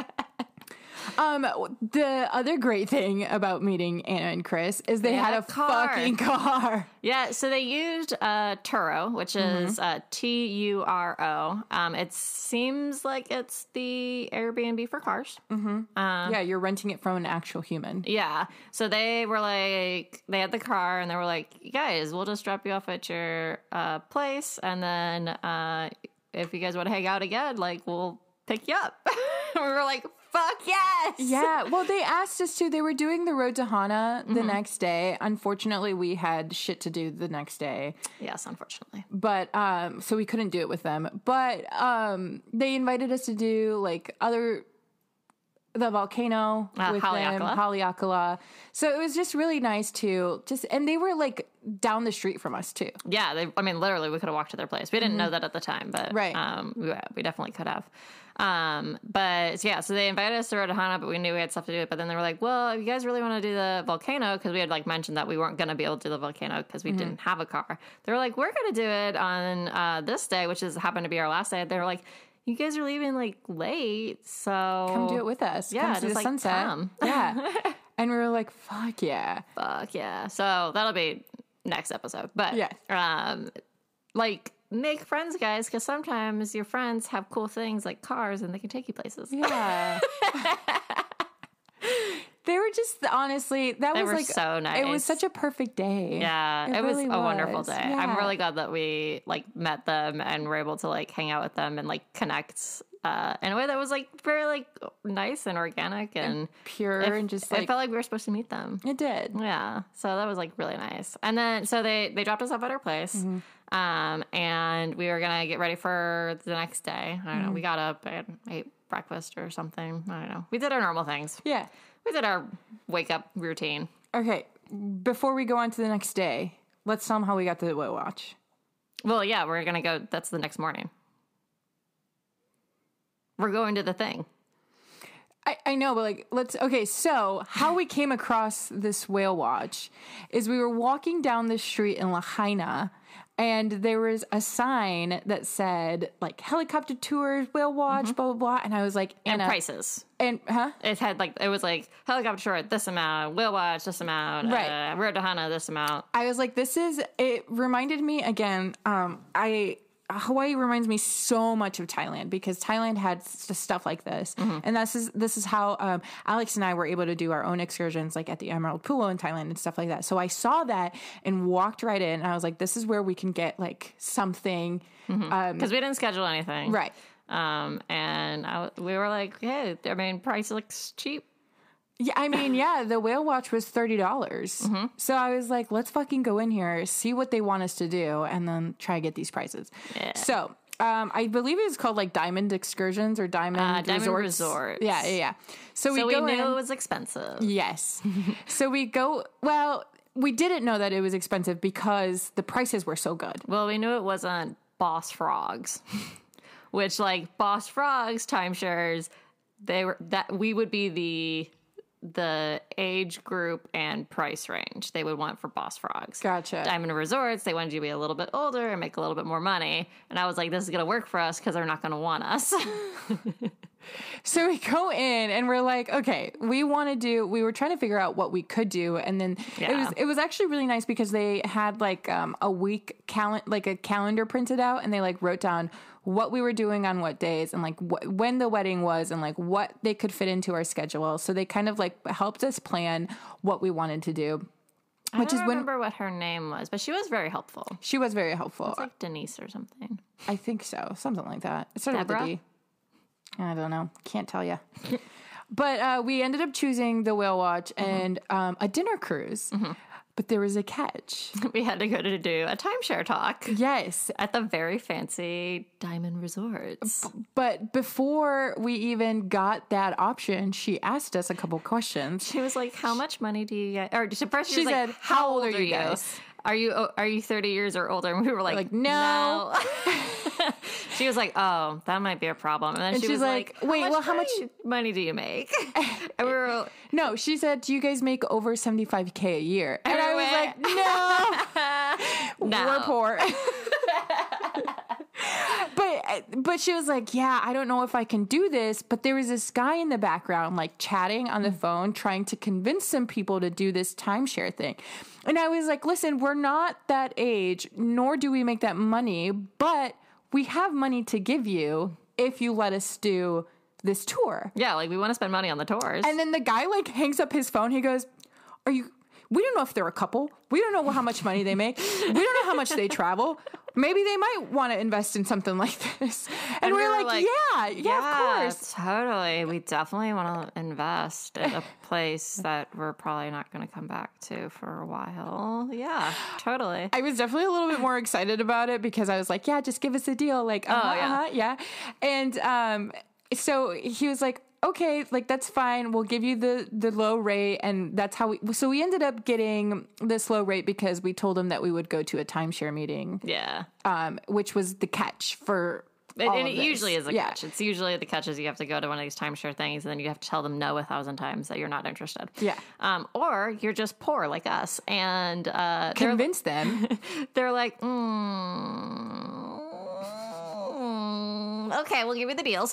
The other great thing about meeting Anna and Chris is they had a fucking car. Yeah, so they used Turo, which is Turo. It seems like it's the Airbnb for cars. Yeah, you're renting it from an actual human. Yeah, so they were like, they had the car, and they were like, you guys, we'll just drop you off at your place, and then if you guys want to hang out again, like, we'll pick you up. We were like, fuck yes! Yeah, well, they asked us to. They were doing the road to Hana the next day. Unfortunately, we had shit to do the next day. Yes, unfortunately. But, so we couldn't do it with them. But they invited us to do, like, the volcano with them, Haleakala. So it was just really nice to and they were, like, down the street from us, too. Yeah, literally, we could have walked to their place. We didn't know that at the time, but we definitely could have. But yeah, so they invited us to Road to Hana, but we knew we had stuff to do. But then they were like, well, if you guys really want to do the volcano, because we had like mentioned that we weren't going to be able to do the volcano because we didn't have a car. They were like, we're going to do it on this day, which happened to be our last day. They were like, you guys are leaving like late, so come do it with us. Yeah, come see the like, sunset. Come. Yeah. And we were like, fuck yeah. Fuck yeah. So that'll be next episode. But like, make friends, guys, because sometimes your friends have cool things like cars and they can take you places. Yeah. They were were just honestly that They was were like so nice. It was such a perfect day. Yeah, it was really a wonderful day. Yeah. I'm really glad that we like met them and were able to like hang out with them and like connect in a way that was like very like nice and organic and pure and just like it felt like we were supposed to meet them. it did. Yeah, so that was like really nice. And then so they dropped us off at our place, and we were gonna get ready for the next day. I don't know. We got up and ate breakfast or something. I don't know. We did our normal things. Yeah. We did our wake up routine. Okay. Before we go on to the next day, let's tell them how we got to the whale watch. Well, yeah, we're gonna go. That's the next morning. We're going to the thing. I know, but like, okay, so how we came across this whale watch is we were walking down the street in Lahaina, and there was a sign that said, like, helicopter tours, whale watch, blah, blah, blah. And I was like, And Anna. prices. And, huh? It had like, it was like helicopter tour at this amount, whale watch this amount, Right. Road to Hana this amount. I was like, it reminded me again, Hawaii reminds me so much of Thailand because Thailand had stuff like this. And this is how Alex and I were able to do our own excursions like at the Emerald Pool in Thailand and stuff like that. So I saw that and walked right in and I was like, this is where we can get like something. Because we didn't schedule anything. Right. And we were like, hey, I mean, price looks cheap. Yeah, I mean, yeah, the whale watch was $30. So I was like, let's fucking go in here, see what they want us to do, and then try to get these prices. Yeah. So I believe it was called like Diamond Excursions or Diamond Resorts. Yeah. So we So go we knew in. it was expensive. Yes. So we go, well, we didn't know that it was expensive because the prices were so good. Well, we knew it wasn't Boss Frogs, which like Boss Frogs timeshares, we would be the age group and price range they would want for Boss Frogs. Gotcha. Diamond Resorts, they wanted you to be a little bit older and make a little bit more money. And I was like, this is going to work for us because they're not going to want us. So we go in and we're like, okay, we were trying to figure out what we could do. And then it was actually really nice because they had like a week like a calendar printed out and they like wrote down what we were doing on what days and like when the wedding was and like what they could fit into our schedule. So they kind of like helped us plan what we wanted to do. I don't remember what her name was, but she was very helpful. She was very helpful. It's like Denise or something. I think so. Something like that. It started with a D. I don't know. Can't tell you. But we ended up choosing the whale watch and a dinner cruise. But there was a catch. We had to go to do a timeshare talk. Yes. At the very fancy Diamond Resorts. But before we even got that option, she asked us a couple questions. She was like, how much money do you guys... Or first She was said, like, how old are you guys? Are you 30 years or older? And we were like no. She was like, oh, that might be a problem. And then And she she's was like, wait, well, how much money do you make? And we were No, she said, do you guys make over $75K a year? And I was like, no, No. we're poor. But she was like, yeah, I don't know if I can do this. But there was this guy in the background, like chatting on the phone, trying to convince some people to do this timeshare thing. And I was like, listen, we're not that age, nor do we make that money, but we have money to give you if you let us do this tour. Yeah, like we want to spend money on the tours. And then the guy like hangs up his phone. He goes, we don't know if they're a couple. We don't know how much money they make. We don't know how much they travel. Maybe they might want to invest in something like this. And we were like, yeah, of course. Totally. We definitely want to invest in a place that we're probably not going to come back to for a while. Yeah, totally. I was definitely a little bit more excited about it because I was like, yeah, just give us a deal. Like, yeah. And so he was like, okay, like that's fine. We'll give you the low rate. And that's how we ended up getting this low rate because we told him that we would go to a timeshare meeting. Yeah. Which was the catch for all and of it this. usually is a catch. It's usually the catch is you have to go to one of these timeshare things and then you have to tell them no 1,000 times that you're not interested. Yeah. Or you're just poor like us and convince them. They're like, okay, we'll give you the deals.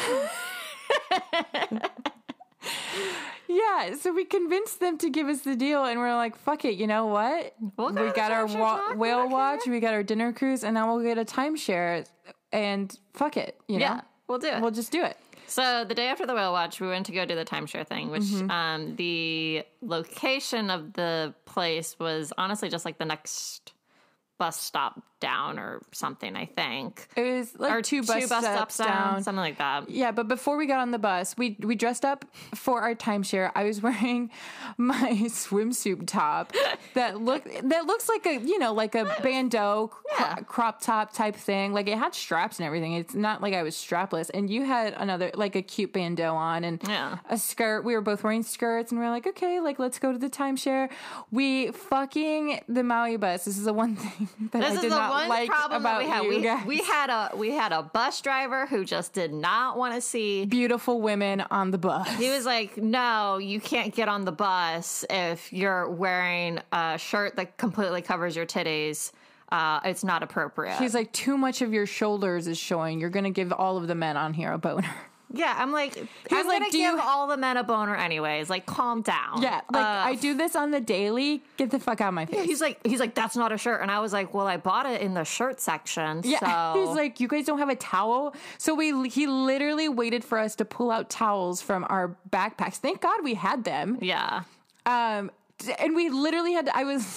Yeah, so we convinced them to give us the deal, and we're like, "Fuck it, you know what? We got our whale watch, we got our dinner cruise, and now we'll get a timeshare, and fuck it, you know? Yeah, we'll do it. We'll just do it." So the day after the whale watch, we went to go do the timeshare thing, which the location of the place was honestly just like the next bus stop down or something, I think. It was like Or two bus stops down. something like that. Yeah, but before we got on the bus, we dressed up for our timeshare. I was wearing my swimsuit top that looks like a bandeau crop top type thing. Like it had straps and everything. It's not like I was strapless. And you had another like a cute bandeau on and a skirt. We were both wearing skirts and we were like, okay, like let's go to the timeshare. The Maui bus. This is the one thing that I did not like about you guys. We had a bus driver who just did not want to see beautiful women on the bus. He was like, no, you can't get on the bus if you're wearing a shirt that completely covers your titties. It's not appropriate. He's like, too much of your shoulders is showing. You're going to give all of the men on here a boner. Yeah, I'm like, I'm like, going to give all the men a boner anyways. Like, calm down. Yeah, like, I do this on the daily. Get the fuck out of my face. He's like, that's not a shirt. And I was like, well, I bought it in the shirt section. Yeah, so. He's like, you guys don't have a towel? So he literally waited for us to pull out towels from our backpacks. Thank God we had them. Yeah. And we literally had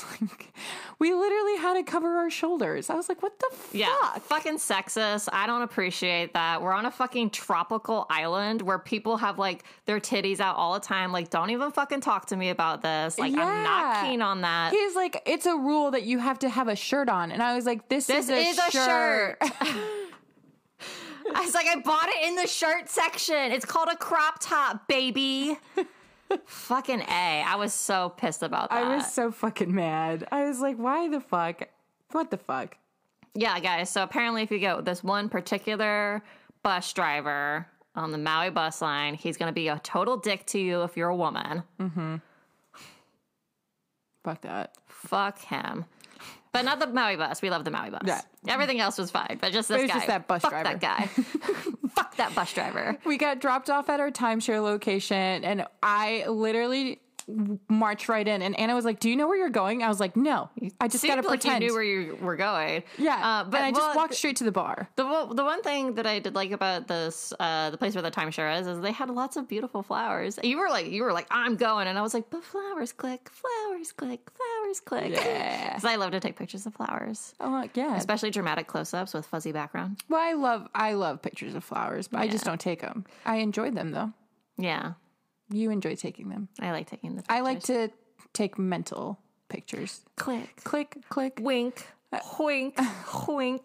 to cover our shoulders. I was like, what the fuck? Yeah, fucking sexist. I don't appreciate that. We're on a fucking tropical island where people have like their titties out all the time. Like, don't even fucking talk to me about this. Like, I'm not keen on that. He's like, it's a rule that you have to have a shirt on. And I was like, this is a shirt. I was like, I bought it in the shirt section. It's called a crop top, baby. Fucking A. I was so pissed about that. I was so fucking mad. I was like, why the fuck? What the fuck? Yeah, guys. So apparently if you go with this one particular bus driver on the Maui bus line, he's going to be a total dick to you if you're a woman. Mm-hmm. Fuck that. Fuck him. But not the Maui bus. We love the Maui bus. Yeah. Everything else was fine. But just this guy. Just that bus driver. Fuck that guy. Fuck that bus driver. We got dropped off at our timeshare location, and I literally marched right in. And Anna was like, do you know where you're going? I was like, no. I just got to pretend. You knew where you were going. Yeah. But I just walked straight to the bar. The one thing that I did like about this, the place where the timeshare is they had lots of beautiful flowers. You were like, I'm going. And I was like, but flowers click, flowers click, flowers click. Yeah. Because I love to take pictures of flowers. Oh, yeah. Especially dramatic close-ups with fuzzy background. Well, I love pictures of flowers, but I just don't take them. I enjoy them, though. Yeah. You enjoy taking them. I like taking the pictures. I like to take mental pictures. Click. Click, click. Wink. Wink. Wink.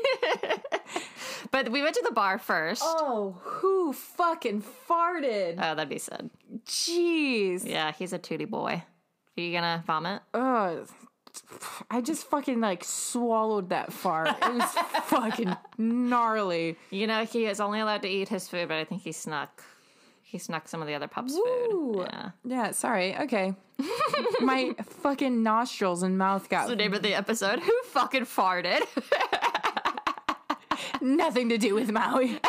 But we went to the bar first. Oh, who fucking farted? Oh, that'd be sad. Jeez. Yeah, he's a tootie boy. Are you gonna vomit? I just fucking like swallowed that fart. It was fucking gnarly. You know, he is only allowed to eat his food, but I think he snuck some of the other pups' food. Yeah, sorry. Okay. My fucking nostrils and mouth got... That's the name of the episode. Who fucking farted? Nothing to do with Maui.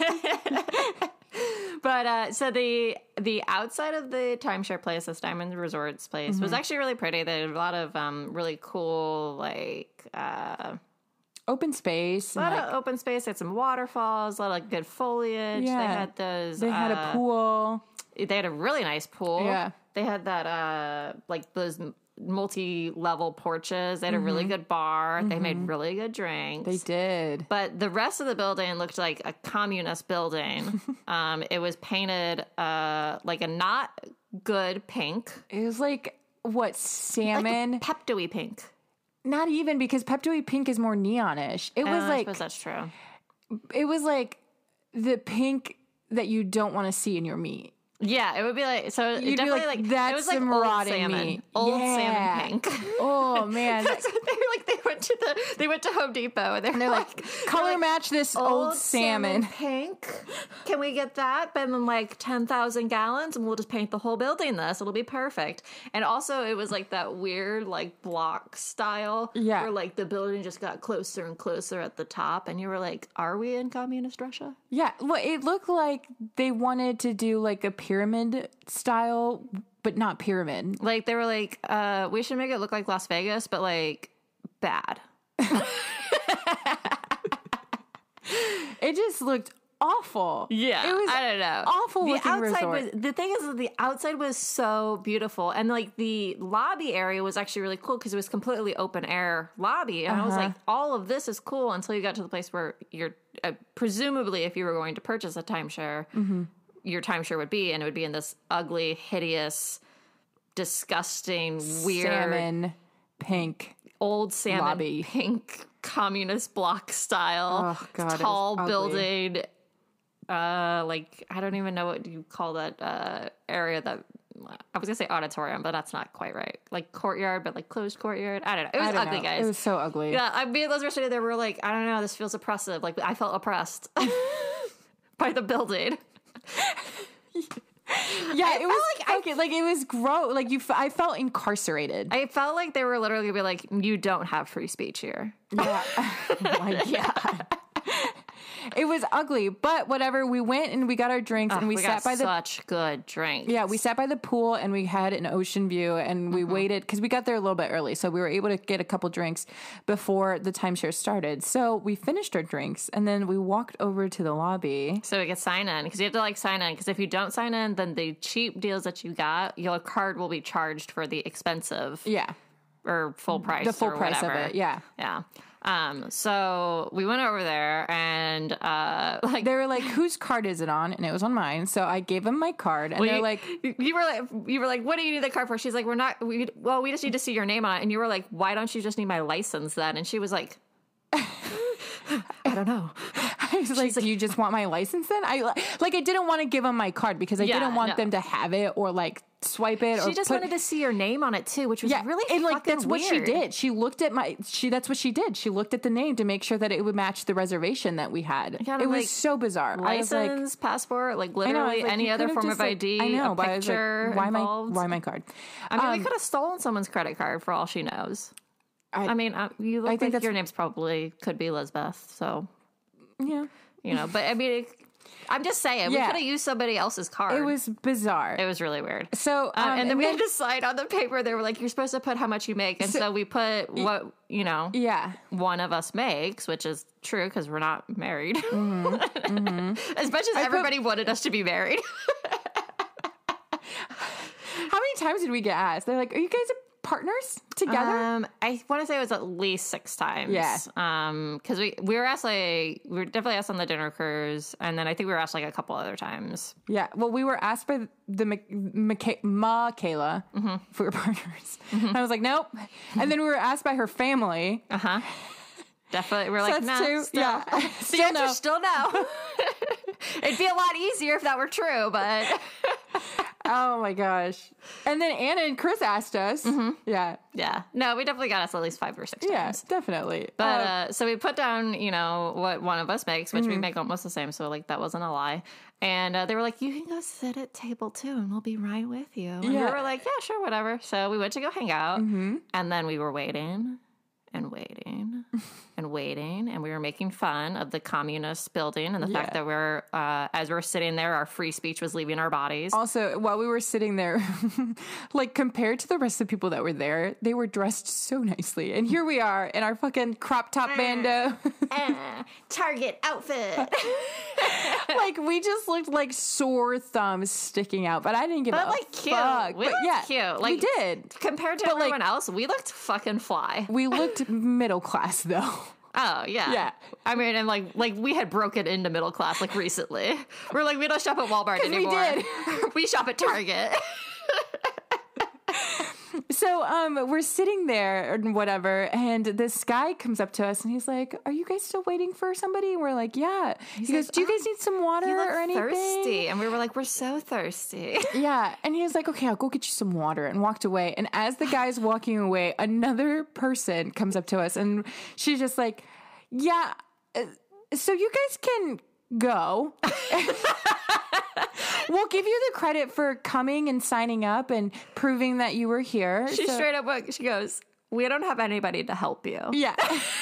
But so the outside of the timeshare place, this Diamond Resorts place, was actually really pretty. They had a lot of really cool, like... open space. A lot of open space. They had some waterfalls, a lot of good foliage. Yeah. They had those... They had a pool. They had a really nice pool. Yeah. They had that, like, those multi-level porches. They had a really good bar. They made really good drinks. They did. But the rest of the building looked like a communist building. It was painted like a not good pink. It was like, what, salmon? Like a Pepto-y pink. Not even, because Pepto-y pink is more neonish. It was like... I suppose that's true. It was like the pink that you don't want to see in your meat. Yeah, it would be like, so it You'd definitely be like that's it was like some old rotting salmon. meat. Old Yeah. salmon pink. Oh man. That's what they were like. They went to Home Depot and they're like color match this old salmon. Pink. Can we get that? But then like 10,000 gallons and we'll just paint the whole building this. It'll be perfect. And also it was like that weird like block style. Yeah. Where like the building just got closer and closer at the top and you were like, are we in communist Russia? Yeah. Well, it looked like they wanted to do like a pyramid style, but not pyramid. Like they were like, we should make it look like Las Vegas, but like bad. It just looked awful. Yeah, it was I don't know. awful The looking outside resort. was the thing is the outside was so beautiful, and like the lobby area was actually really cool because it was completely open air lobby, and I was like, all of this is cool until you got to the place where you're presumably if you were going to purchase a timeshare, your timeshare would be, and it would be in this ugly, hideous, disgusting, weird Salmon pink. old salmon lobby. pink communist block style, Oh, God, it was tall ugly. building. Like I don't even know what you call that area that I was gonna say auditorium, but that's not quite right. Like courtyard, but like closed courtyard. I don't know. It was I don't ugly, know. guys. It was so ugly. Yeah, I mean, those were sitting there. We were like, I don't know. This feels oppressive. Like I felt oppressed by the building. Yeah, it was like it was gross. Like I felt incarcerated. I felt like they were literally gonna be like, you don't have free speech here. Yeah. Oh my God. It was ugly, but whatever. We went and we got our drinks and we sat got by the such good drinks. Yeah, we sat by the pool and we had an ocean view and we waited because we got there a little bit early. So we were able to get a couple drinks before the timeshare started. So we finished our drinks and then we walked over to the lobby. So we could sign in because you have to like sign in because if you don't sign in, then the cheap deals that you got, your card will be charged for the expensive Yeah. or full price. The full or price whatever. of it. Yeah. Yeah. So we went over there and like They were like, whose card is it on? And it was on mine. So I gave them my card and they're like, you were like, what do you need the card for? She's like, we just need to see your name on it. And you were like, why don't you just need my license then? And she was like, I don't know. I was like, do you just want my license then? I didn't want to give them my card because I didn't want them to have it or like swipe it. She just wanted to see your name on it too, which was really and like fucking that's what she weird. did. She looked at that's what she did. She looked at the name to make sure that it would match the reservation that we had. gotta, It was like, so bizarre. License, I was like, passport, like I know, I was literally like, any you other could've form just, of like, ID. I know, a but I was like, picture why involved. my card? I mean, we could have stolen someone's credit card for all she knows. I mean, you look like your name's probably could be Lizbeth, so Yeah. you know. But I mean, I'm just saying, we Yeah. could have used somebody else's card. It was bizarre. It was really weird. So and then we had to sign on the paper. They were like, "You're supposed to put how much you make," and so we put what yeah. one of us makes, which is true because we're not married. As much as everybody wanted us to be married. How many times did we get asked? They're like, "Are you guys partners together?" I want to say it was at least 6 times. Yeah. Because we were asked we were definitely asked on the dinner cruise, and then I think we were asked like a couple other times. Yeah. Well, we were asked by the Kayla if we were partners. And I was like, nope. And then we were asked by her family. Definitely, we're So like, that's no, two. still. Yeah. The Still answer no. still no. It'd be a lot easier if that were true, but Oh my gosh. And then Anna and Chris asked us. Yeah. yeah, no, we definitely got us at least 5 or 6 Yeah, times. definitely. But so we put down, what one of us makes, which we make almost the same. So like that wasn't a lie. And they were like, you can go sit at table 2 and we'll be right with you. And we Yeah. were like, yeah, sure, whatever. So we went to go hang out. And then we were waiting and waiting and waiting. And we were making fun of the communist building and the fact that as we're sitting there, our free speech was leaving our bodies. Also, while we were sitting there, like compared to the rest of the people that were there, they were dressed so nicely. And here we are in our fucking crop top bando. Target outfit. Like we just looked like sore thumbs sticking out, but I didn't give But a like cute. fuck. We But looked yeah, cute. we did. Compared to But, like, everyone else, we looked fucking fly. We looked middle class though. Oh yeah, Yeah. I mean, and like we had broken into middle class like recently. We're like, we don't shop at Walmart 'Cause we anymore. did. We shop at Target. So we're sitting there and whatever, and this guy comes up to us and he's like, "Are you guys still waiting for somebody?" And we're like, "Yeah." He goes, like, "Do you guys need some water You look or anything?" thirsty, and we were like, we're so thirsty. Yeah, and he was like, "Okay, I'll go get you some water," and walked away. And as the guy's walking away, another person comes up to us, and she's just like, "Yeah, so you guys can go. We'll give you the credit for coming and signing up and proving that you were here." She straight up, she goes, "We don't have anybody to help you." Yeah.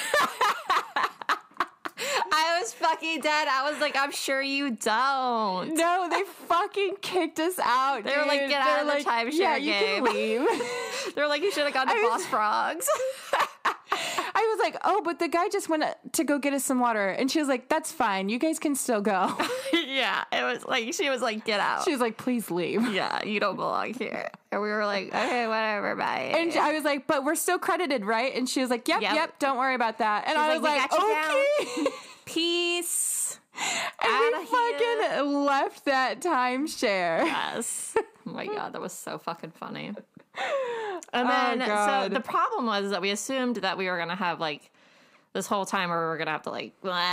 I was fucking dead. I was like, I'm sure you don't. No, they fucking kicked us out. They were like, dude. get out of the They're like, timeshare yeah, game. you can leave. They're like, you should have gone to Boss Frogs. I was was like, oh, but the guy just went to go get us some water. And she was like, that's fine. You guys can still go. Yeah, it was like, she was like, get out. She was like, please leave. Yeah, you don't belong here. And we were like, okay, whatever, bye. And I was like, but we're still credited, right? And she was like, yep, don't worry about that. And I was like, okay. Peace. And we fucking left that timeshare. Yes. Oh my God, that was so fucking funny. And then, so the problem was that we assumed that we were going to have like this whole time where we were going to have to like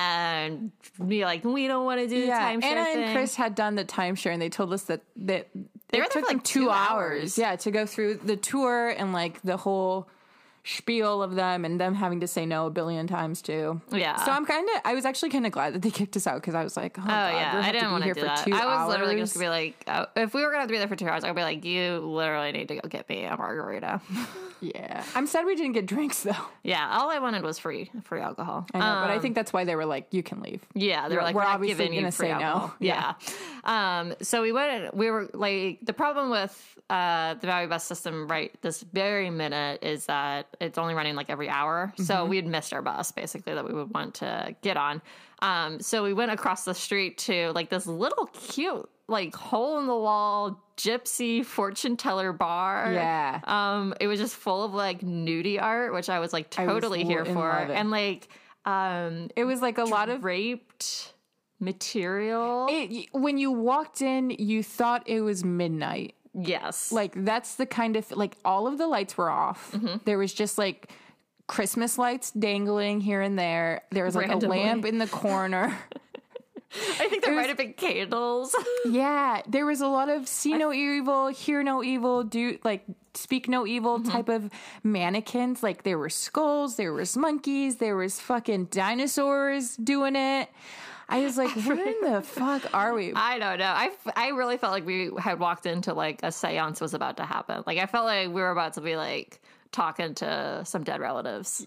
be like, we don't want to do the timeshare Anna thing. and Chris had done the timeshare and they told us that it were there took for them like 2 2 hours. Yeah, to go through the tour and like the whole spiel of them and them having to say no a billion times too. Yeah. So I was actually kind of glad that they kicked us out because I was like, oh God, yeah, I didn't want to do that. I was literally just gonna be like, if we were gonna have to be there for 2 hours, I'd be like, you literally need to go get me a margarita. Yeah. I'm sad we didn't get drinks though. Yeah, all I wanted was free alcohol. I know, but I think that's why they were like, you can leave. Yeah, they were like, we're not obviously giving you gonna free say alcohol. no. Yeah. So we were like, the problem with the Maui bus system right this very minute is that it's only running like every hour. So we had missed our bus basically that we would want to get on. So we went across the street to like this little cute like hole in the wall gypsy fortune teller bar. Yeah. It was just full of like nudie art, which I was like totally here for. And like it was like a lot of draped material. When you walked in, you thought it was midnight. Yes. Like that's the kind of like all of the lights were off. There was just like Christmas lights dangling here and there. There was like randomly. a lamp in the corner. I think there might have been candles. Yeah, there was a lot of see no evil, hear no evil, do like speak no evil type of mannequins. Like there were skulls, there was monkeys, there was fucking dinosaurs doing it. I was like, where in the fuck are we? I don't know. I really felt like we had walked into like a seance was about to happen. Like I felt like we were about to be like talking to some dead relatives.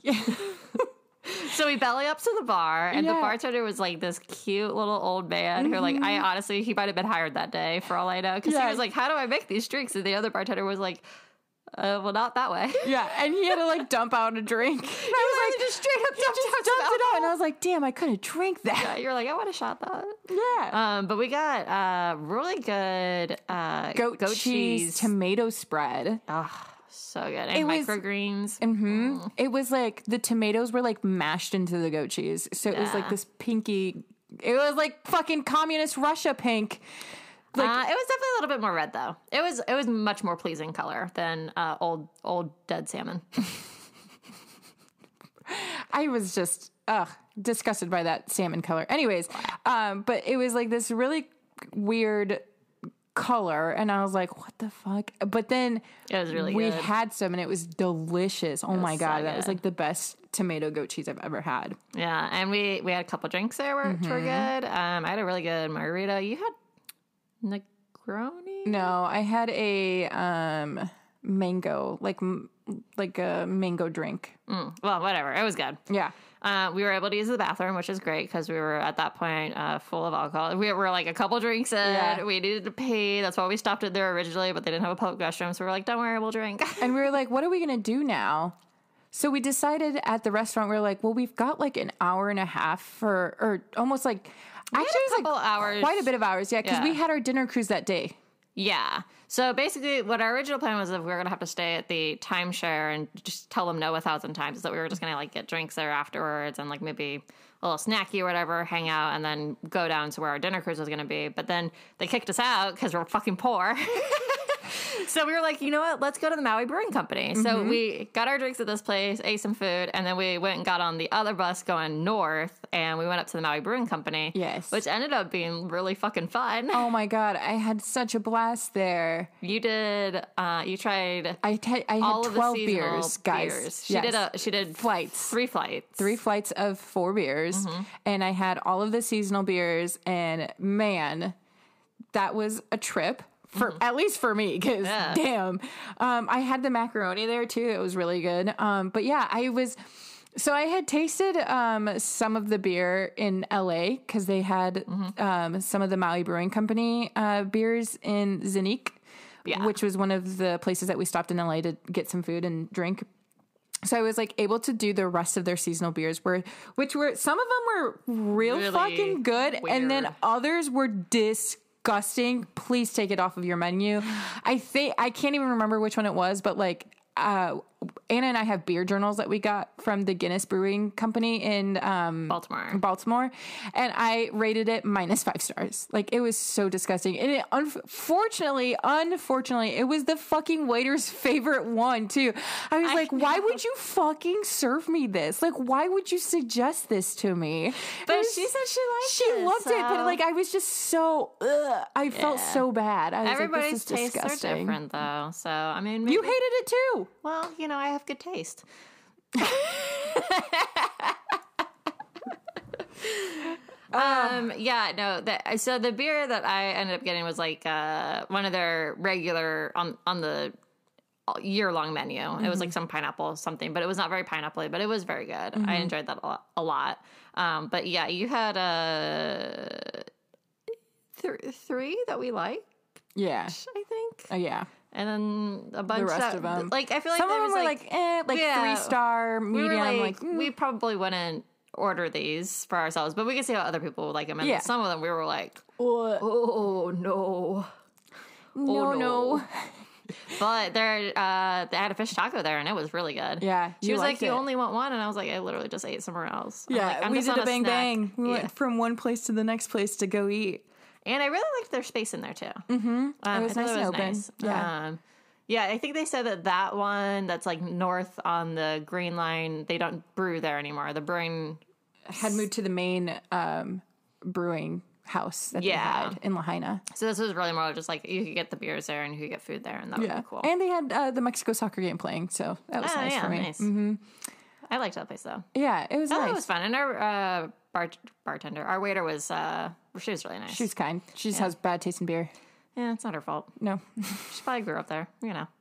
So we belly up to the bar, and the bartender was like this cute little old man who, like, I honestly, he might have been hired that day for all I know. Because he was like, how do I make these drinks? And the other bartender was like, well, not that way. Yeah, and he had to like dump out a drink. And I was like, just straight up dumped it out. And I was like, damn, I could have drank that. Yeah, you're like, I want to shot that. Yeah. But we got really good goat cheese tomato spread. Oh, so good. And microgreens. It was like the tomatoes were like mashed into the goat cheese. So it was like this pinky, it was like fucking communist Russia pink. Like, it was definitely a little bit more red though. It was much more pleasing color than old dead salmon. I was just disgusted by that salmon color. Anyways, but it was like this really weird color, and I was like, what the fuck? But then it was really we good. had some, and it was delicious. Oh my god, that was like the best tomato goat cheese I've ever had. Yeah, and we had a couple drinks there which were good. I had a really good margarita. You had Negroni? No, I had a mango, like a mango drink. Well, whatever. It was good. Yeah. We were able to use the bathroom, which is great because we were at that point full of alcohol. We were like a couple drinks in. Yeah. We needed to pee. That's why we stopped it there originally, but they didn't have a public restroom. So we were like, don't worry, we'll drink. And we were like, what are we going to do now? So we decided at the restaurant, we were like, well, we've got like an hour and a half or almost like, actually it was like hours. Quite a bit of hours. Yeah. Because we had our dinner cruise that day. Yeah. So basically, what our original plan was if we were going to have to stay at the timeshare and just tell them no 1,000 times, is that we were just going to like get drinks there afterwards and like maybe a little snacky or whatever, hang out, and then go down to where our dinner cruise was going to be. But then they kicked us out because we're fucking poor. So we were like, you know what? Let's go to the Maui Brewing Company. So we got our drinks at this place, ate some food, and then we went and got on the other bus going north, and we went up to the Maui Brewing Company. Yes. Which ended up being really fucking fun. Oh my god, I had such a blast there. You did. You tried. I had all 12 beers, guys. Beers. She did flights. 3 flights. 3 flights of 4 beers, and I had all of the seasonal beers. And man, that was a trip. For at least for me, because damn, I had the macaroni there too. It was really good. But yeah, I had tasted some of the beer in LA because they had some of the Maui Brewing Company beers in Zanique, which was one of the places that we stopped in LA to get some food and drink. So I was like able to do the rest of their seasonal beers, which were some of them were real Really fucking good, and then weird. others were disgusting. Please take it off of your menu. I can't even remember which one it was, but like Anna and I have beer journals that we got from the Guinness Brewing Company in Baltimore, and I rated it -5 stars. Like, it was so disgusting, and it unfortunately, it was the fucking waiter's favorite one too. I was like, why would you fucking serve me this? Like, why would you suggest this to me? But she said she loved it, but like, I was just so I felt so bad. I was Everybody's like, this is tastes disgusting. are different, though. So, I mean, maybe, You hated it too. well, you know, I have good taste. So the beer that I ended up getting was like one of their regular on the year-long menu. It was like some pineapple something, but it was not very pineapple-y, but it was very good. I enjoyed that a lot. But yeah, you had three that we liked, Yeah. I think. Yeah. And then a bunch The rest of them. Like, I feel like Some there of was them were like 3-star, we were medium. like, we probably wouldn't order these for ourselves, but we could see how other people would like them. And Yeah. some of them we were like, oh no. no. But they had a fish taco there, and it was really good. Yeah, She you was like, liked you it. only want one? And I was like, I literally just ate somewhere else. I'm Yeah, like, I'm we just did on a bang snack. bang. We Yeah. went from one place to the next place to go eat. And I really liked their space in there, too. Mm-hmm. It was I nice thought and open. nice. Yeah. Yeah, I think they said that one that's like north on the Green Line, they don't brew there anymore. The brewing Had moved to the main brewing house that they had in Lahaina. So this was really more just like you could get the beers there and you could get food there, and that would be cool. And they had the Mexico soccer game playing, so that was nice for me. Nice. I liked that place though. Yeah, it was nice. It was fun, and our bartender, our waiter was she was really nice. She's kind. She just has bad taste in beer. Yeah, it's not her fault. No. She probably grew up there, you know.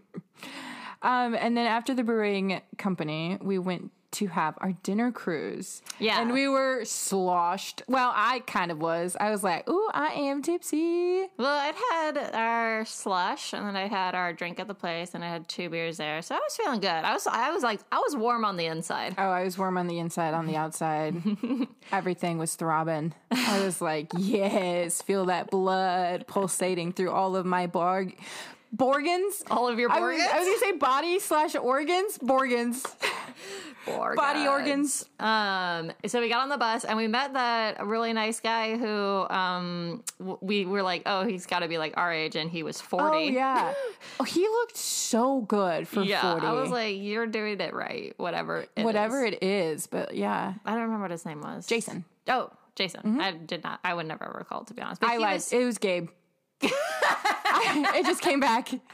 And then after the brewing company, we went to have our dinner cruise. Yeah. And we were sloshed. Well, I kind of was. I was like, ooh, I am tipsy. Well, I'd had our slush, and then I had our drink at the place, and I had 2 beers there, so I was feeling good. I was warm on the inside. Oh, I was warm on the inside, on the outside. Everything was throbbing. I was like, yes, feel that blood pulsating through all of my Borgans. All of your I organs? was going to say body/organs. Borgans. Body organs. So we got on the bus and we met that really nice guy who we were like, oh, he's got to be like our age, and he was 40. Oh, yeah. Oh, he looked so good for 40. I was like, you're doing it right. Whatever it is, but yeah. I don't remember what his name was. Jason. Oh, Jason. I would never recall, to be honest. But I lied. It was Gabe. It just came back. Jason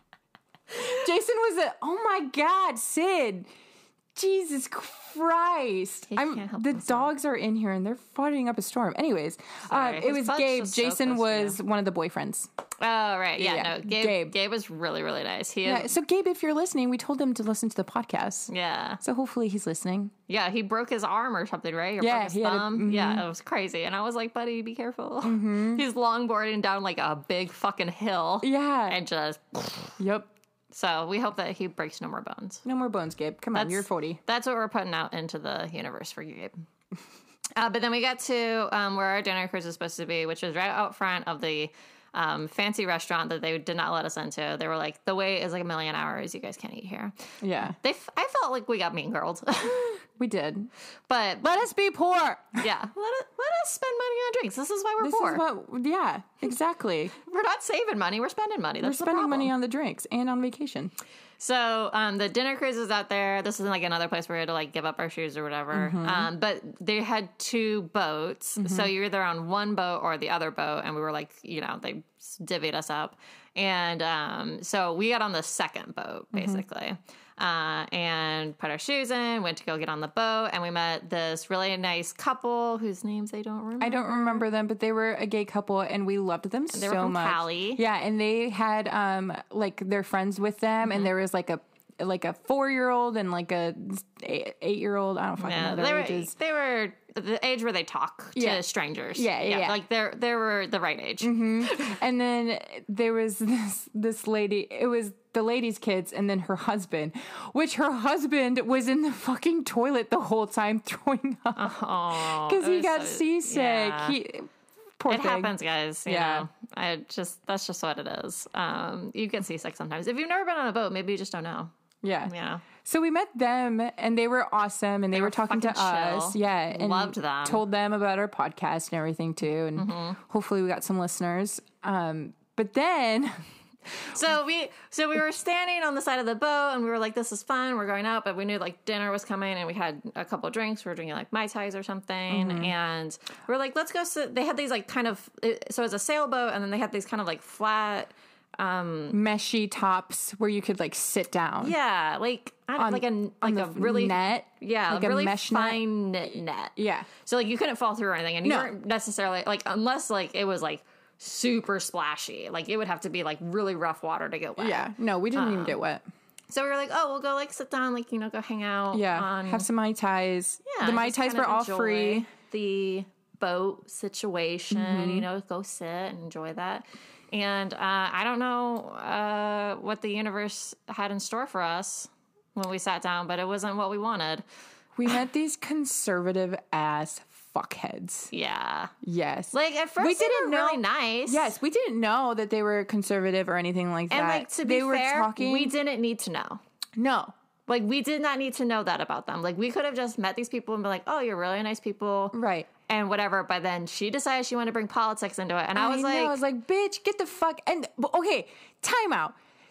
was oh my God, Sid. Jesus Christ. The dogs are in here and they're fighting up a storm. Anyways, it was Gabe. Jason was one of the boyfriends. Oh, right. Yeah. No, Gabe. Gabe was really, really nice. So Gabe, if you're listening, we told him to listen to the podcast. Yeah. So hopefully he's listening. Yeah, he broke his arm or something, right? Or Yeah, broke his thumb. Yeah, it was crazy. And I was like, buddy, be careful. He's longboarding down like a big fucking hill. Yeah. And just... Yep. So we hope that he breaks no more bones. No more bones, Gabe. Come on, you're 40. That's what we're putting out into the universe for you, Gabe. But then we got to where our dinner cruise was supposed to be, which was right out front of the fancy restaurant that they did not let us into. They were like, the wait is like 1,000,000 hours. You guys can't eat here. Yeah. I felt like we got mean girled. We did. But let us be poor. Yeah. Let us spend money on drinks. This is why we're poor. Yeah, exactly. We're not saving money. We're spending money. That's we're spending money on the drinks and on vacation. So the dinner cruise is out there. This is like another place where we had to like give up our shoes or whatever. But they had 2 boats. So you're either on one boat or the other boat. And we were like, they divvied us up. And so we got on the second boat, basically. And put our shoes in, went to go get on the boat, and we met this really nice couple whose names I don't remember. I don't remember them, but they were a gay couple, and we loved them so much. They were from Cali. Yeah, and they had like their friends with them, and there was like a 4-year-old and like a 8-year-old. I don't fucking know their ages. They were the age where they talk to strangers. Yeah. Like they were the right age. And then there was this lady. It was the lady's kids and then her husband, which her husband was in the fucking toilet the whole time throwing up because he got seasick. Yeah. Poor it thing. happens, guys. You know, that's just what it is. You get seasick sometimes. If you've never been on a boat, maybe you just don't know. Yeah. Yeah. So we met them and they were awesome and they were talking to us. chill. Yeah. And Loved them. told them about our podcast and everything too. And hopefully we got some listeners. But then So we were standing on the side of the boat and we were like, this is fun. We're going out, but we knew like dinner was coming and we had a couple of drinks. We were drinking like Mai Tais or something. And we were like, let's go sit. They had these like kind of, so it was a sailboat and then they had these kind of like flat, meshy tops where you could like sit down. yeah, like, I don't like a really net. yeah, like a really mesh net. fine net. Yeah. So like you couldn't fall through or anything. And you No. weren't necessarily like, unless like it was like super splashy, like it would have to be like really rough water to get wet. Yeah. No, we didn't even get wet. So we were like, oh, we'll go like sit down, like, you know, go hang out. Yeah. Have some Mai Tais. Yeah, The Mai just Tais kind were of all enjoy free. The boat situation, you know, go sit and enjoy that. And I don't know what the universe had in store for us when we sat down, but it wasn't what we wanted. We met these conservative ass fuckheads. Yeah. Yes. Like at first We they didn't were know- really nice. Yes, we didn't know that they were conservative or anything like that. And like to be they were fair, talking. we didn't need to know. No. Like we did not need to know that about them. Like we could have just met these people and been like, oh, you're really nice people. Right. And whatever, but then she decided she wanted to bring politics into it, and I was like, bitch, get the fuck. And okay, time out.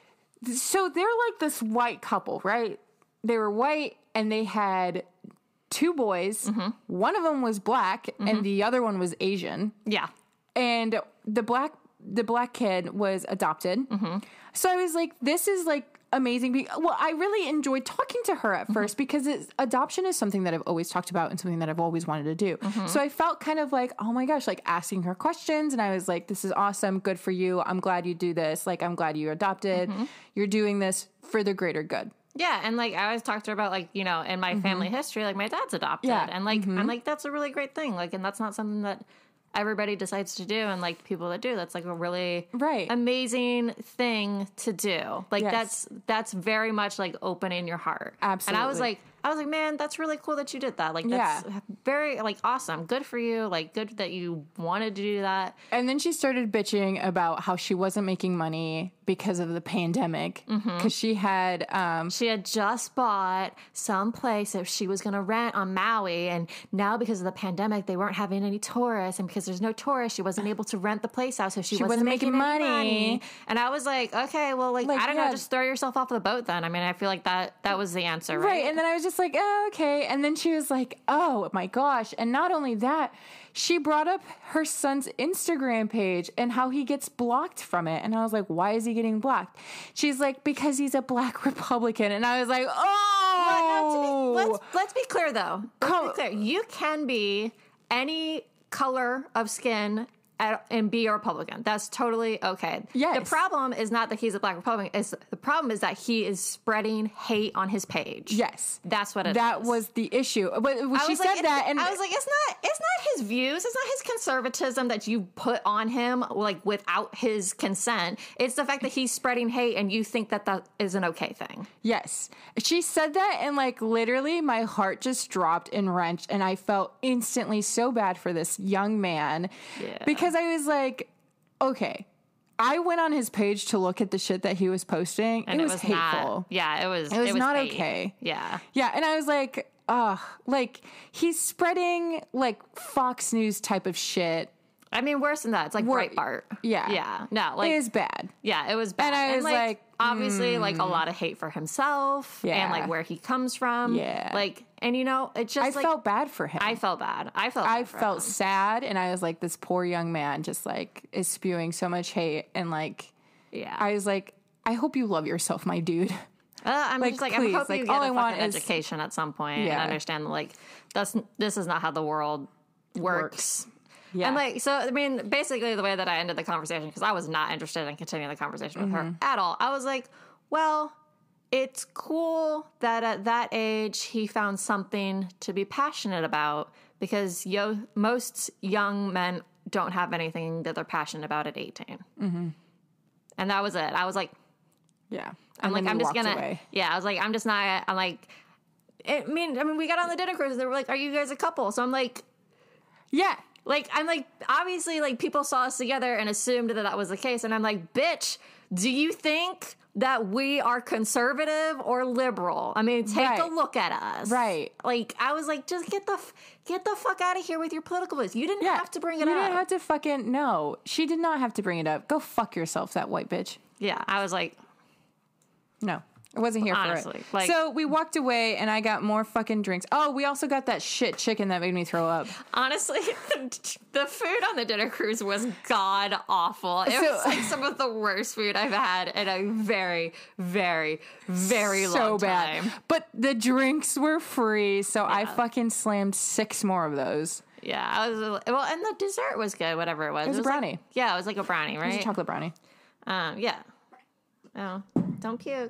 So they're like this white couple, right? They were white, and they had two boys. Mm-hmm. One of them was black, and the other one was Asian. yeah, And the black kid was adopted. So I was like, this is like amazing. Well, I really enjoyed talking to her at first because adoption is something that I've always talked about and something that I've always wanted to do. So I felt kind of like, oh my gosh, like asking her questions. And I was like, this is awesome. Good for you. I'm glad you do this. Like, I'm glad you adopted. You're doing this for the greater good. yeah, and like I always talked to her about like, you know, in my family history, like my dad's adopted, Yeah. and like I'm like that's a really great thing, like, and that's not something that everybody decides to do, and like people that do, that's like a really Right. amazing thing to do. Like Yes. that's very much like opening your heart. Absolutely. And I was like, man, that's really cool that you did that. Like that's very like awesome. Good for you. Like good that you wanted to do that. And then she started bitching about how she wasn't making money because of the pandemic. Because she had, She had just bought some place that she was going to rent on Maui, and now because of the pandemic, they weren't having any tourists, and because there's no tourists, she wasn't able to rent the place out, so she wasn't making any money. And I was like, okay, well, like I don't know, just throw yourself off the boat then. I mean, I feel like that was the answer, right? Right. And then I was just like, oh, okay. And then she was like, oh my gosh. And not only that, she brought up her son's Instagram page and how he gets blocked from it. And I was like, why is he getting blocked? She's like, because he's a black Republican. And I was like, oh. Let's be clear though. Let's be clear. You can be any color of skin and be a Republican. That's totally okay. Yes. The problem is not that he's a black Republican. The problem is that he is spreading hate on his page. Yes. That's what it is. That was the issue. But she was said like, that. And I was like, it's not his views. It's not his conservatism that you put on him, like without his consent. It's the fact that he's spreading hate and you think that that is an okay thing. yes, she said that. And like literally my heart just dropped and wrenched. And I felt instantly so bad for this young man. Yeah. Because I was like, okay. I went on his page to look at the shit that he was posting. And it was hateful. Not, yeah, it was not hate. okay. Yeah. Yeah, and I was like, like he's spreading like Fox News type of shit. I mean, worse than that. It's like Breitbart. Yeah. Yeah. No, like It is bad. yeah, it was bad. And I was like, obviously, like a lot of hate for himself Yeah. and like where he comes from. Yeah. Like, and you know, it just I like, felt bad for him. I felt bad. I felt I bad for felt him. sad, and I was like, this poor young man just like is spewing so much hate, and like, Yeah. I was like, I hope you love yourself, my dude. I'm like, just like, please, I hope like, you get all a I want fucking is- education at some point and Yeah. understand that, like, this is not how the world works. Yeah. And like, so, I mean, basically the way that I ended the conversation, because I was not interested in continuing the conversation with her at all. I was like, well, it's cool that at that age he found something to be passionate about, because most young men don't have anything that they're passionate about at 18. And that was it. I was like, Yeah. I'm then like, I'm you just walked gonna, away. yeah, I was like, I'm just not, I'm like, I mean, we got on the dinner cruise and they were like, are you guys a couple? So I'm like, Yeah. like, I'm like, obviously, like, people saw us together and assumed that that was the case. And I'm like, bitch, do you think that we are conservative or liberal? I mean, take Right. a look at us. Right. Like, I was like, just get the fuck out of here with your political views. You didn't Yeah. have to bring it You up. didn't have to fucking, no. She did not have to bring it up. Go fuck yourself, that white bitch. Yeah, I was like, No. I wasn't here Honestly, for it. like- So we walked away and I got more fucking drinks. Oh, we also got that shit chicken that made me throw up. honestly, the food on the dinner cruise was god awful. It was like some of the worst food I've had in a very, very, very long time. But the drinks were free, so I Yeah. fucking slammed 6 more of those. Yeah, I was well, and the dessert was good. Whatever it was, It was a brownie. Like, yeah, it was like a brownie, It was a right? chocolate brownie. Yeah. Oh, don't puke.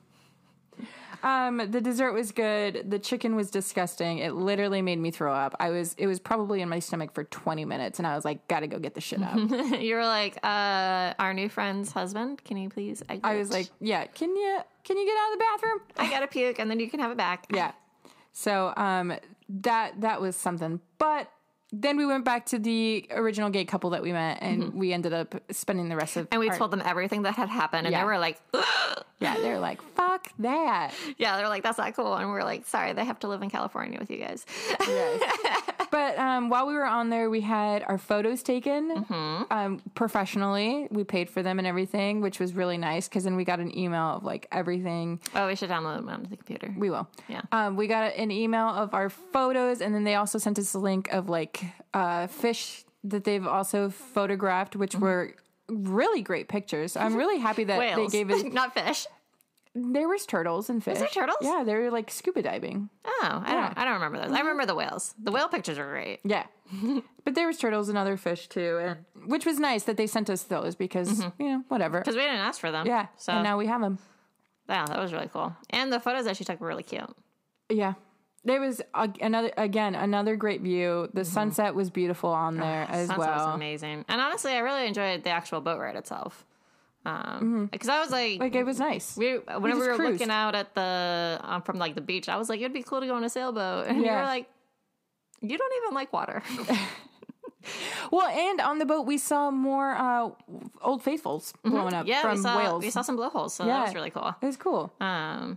The dessert was good. The chicken was disgusting. It literally made me throw up. It was probably in my stomach for 20 minutes, and I was like, gotta go get the shit out. You were like, our new friend's husband. Can you please? I was like, yeah, can you get out of the bathroom? I gotta puke, and then you can have it back. Yeah. So that was something. But then we went back to the original gay couple that we met, and we ended up spending the rest of And we our- told them everything that had happened, and Yeah. they were like, ugh. Yeah, they're like, fuck that. Yeah, they were like, that's not cool. And we were like, sorry, they have to live in California with you guys. Yes. But while we were on there, we had our photos taken professionally. We paid for them and everything, which was really nice because then we got an email of like everything. Oh, we should download them onto the computer. We will. Yeah. We got an email of our photos, and then they also sent us a link of like fish that they've also photographed, which were really great pictures. I'm really happy that Whales. they gave us. Not fish. There was turtles and fish. there turtles? Yeah, they were like scuba diving. Oh, I don't remember those. I remember the whales. The whale pictures are great. Yeah. But there was turtles and other fish too, and which was nice that they sent us those because, whatever. Because we didn't ask for them. Yeah. So And now we have them. yeah, that was really cool. And the photos that she took were really cute. Yeah. There was another great view. The sunset was beautiful on there as Sunset well. was amazing. And honestly, I really enjoyed the actual boat ride itself. Because I was like It was nice. whenever we just were cruised. looking out at the from like the beach, I was like, it'd be cool to go on a sailboat. And you Yeah. were like, you don't even like water. Well, and on the boat we saw more Old Faithfuls blowing up Yeah, from we Wales. saw some blowholes, so Yeah. that was really cool. It was cool. And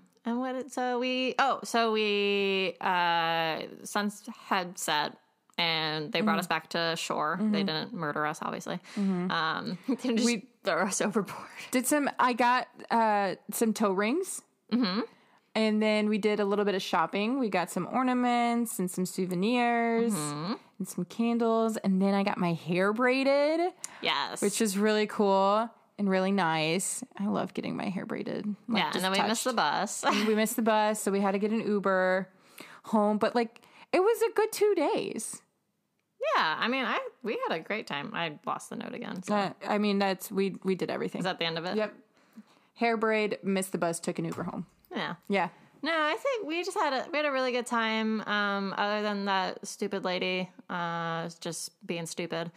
sun had set and they brought us back to shore. They didn't murder us, obviously. They didn't just throw us overboard. I got some toe rings. Mm-hmm. And then we did a little bit of shopping. We got some ornaments and some souvenirs and some candles. And then I got my hair braided, Yes. which is really cool and really nice. I love getting my hair braided. like, yeah, and just then we missed the touched. bus. We missed the bus, so we had to get an Uber home. But like, it was a good 2 days. Yeah, I mean, we had a great time. I lost the note again. So. I mean, we did everything. Is that the end of it? Yep. Hair braid, missed the bus, took an Uber home. Yeah. Yeah. No, I think we just had a really good time. Other than that stupid lady, just being stupid.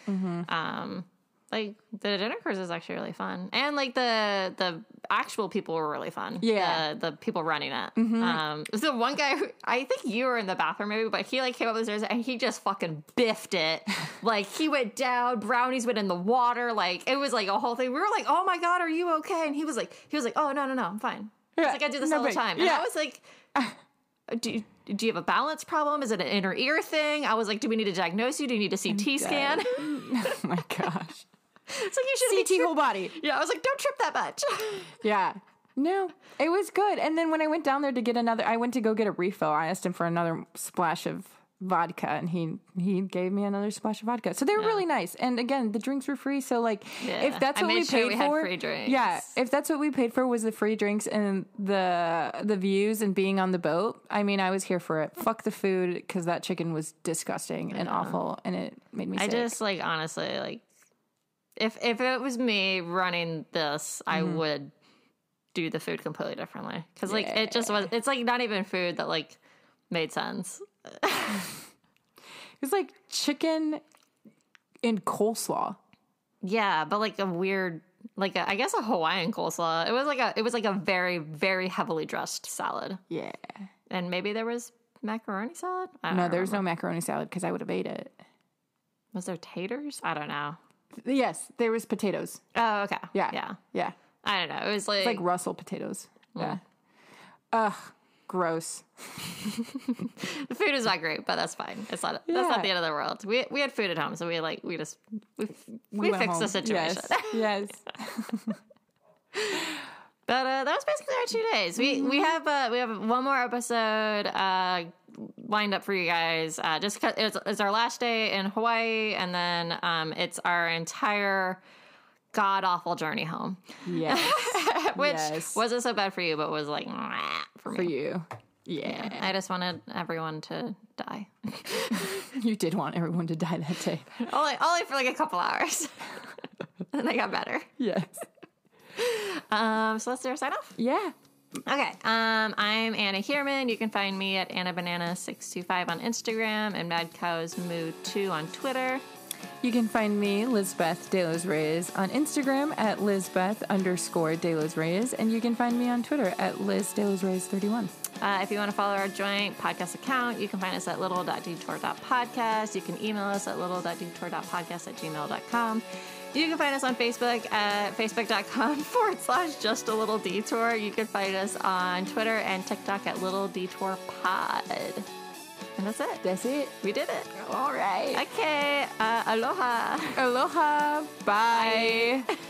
Like the dinner cruise is actually really fun, and like the actual people were really fun. Yeah. the people running it. The one guy who, I think you were in the bathroom maybe, but he like came up the stairs and he just fucking biffed it. Like he went down, brownies went in the water. Like it was like a whole thing. We were like, oh my god, are you okay? And he was like, oh no, I'm fine. He's Yeah, like, I do this no all the big- time. And yeah. I was like, do you have a balance problem? Is it an inner ear thing? I was like, do we need to diagnose you? Do you need a CT scan? Oh my gosh. It's like you should CT whole body. Yeah, I was like, don't trip that much. Yeah. No, it was good. And then when I went down there to get I went to go get a refill. I asked him for another splash of vodka, and he gave me another splash of vodka. So they were really nice. And again, the drinks were free. So like, Yeah. if that's I what made we sure paid we had for, free drinks. yeah, if that's what we paid for was the free drinks and the views and being on the boat, I mean, I was here for it. Fuck the food because that chicken was disgusting and awful, and it made me sick. I just like honestly like if it was me running this, I would do the food completely differently because like it just was. It's like not even food that like made sense. It was like chicken and coleslaw. Yeah, but like a weird like I guess a Hawaiian coleslaw. It was like a very, very heavily dressed salad. Yeah. And maybe there was macaroni salad? No, there's no macaroni salad because I would have ate it. Was there taters? I don't know. Yes, there was potatoes. Oh, okay. Yeah. Yeah. I don't know. It was like... It's like Russell potatoes. Yeah. Ugh, gross. The food is not great, but that's fine. That's not the end of the world. We had food at home, so we fixed the situation. Yes. But that was basically our 2 days. We have one more episode lined up for you guys. Just cause it's our last day in Hawaii, and then it's our entire god awful journey home. Yes. Which wasn't so bad for you, but was like for me. For you. Yeah. I just wanted everyone to die. You did want everyone to die that day. only for like a couple hours. And they got better. Yes. So let's do our sign off. Yeah. Okay. I'm Anna Hierman. You can find me at AnnaBanana625 on Instagram and MadCowsMoo2 on Twitter. You can find me, Lizbeth De Los Reyes, on Instagram at Lizbeth_De Los Reyes, and you can find me on Twitter at Liz De Los Reyes 31. If you want to follow our joint podcast account, you can find us at little.detour.podcast. You can email us at little.detour.podcast@gmail.com. You can find us on Facebook at facebook.com/justalittledetour. You can find us on Twitter and TikTok at Little Detour Pod. And that's it. That's it. We did it. All right. Okay. Aloha. Aloha. Bye.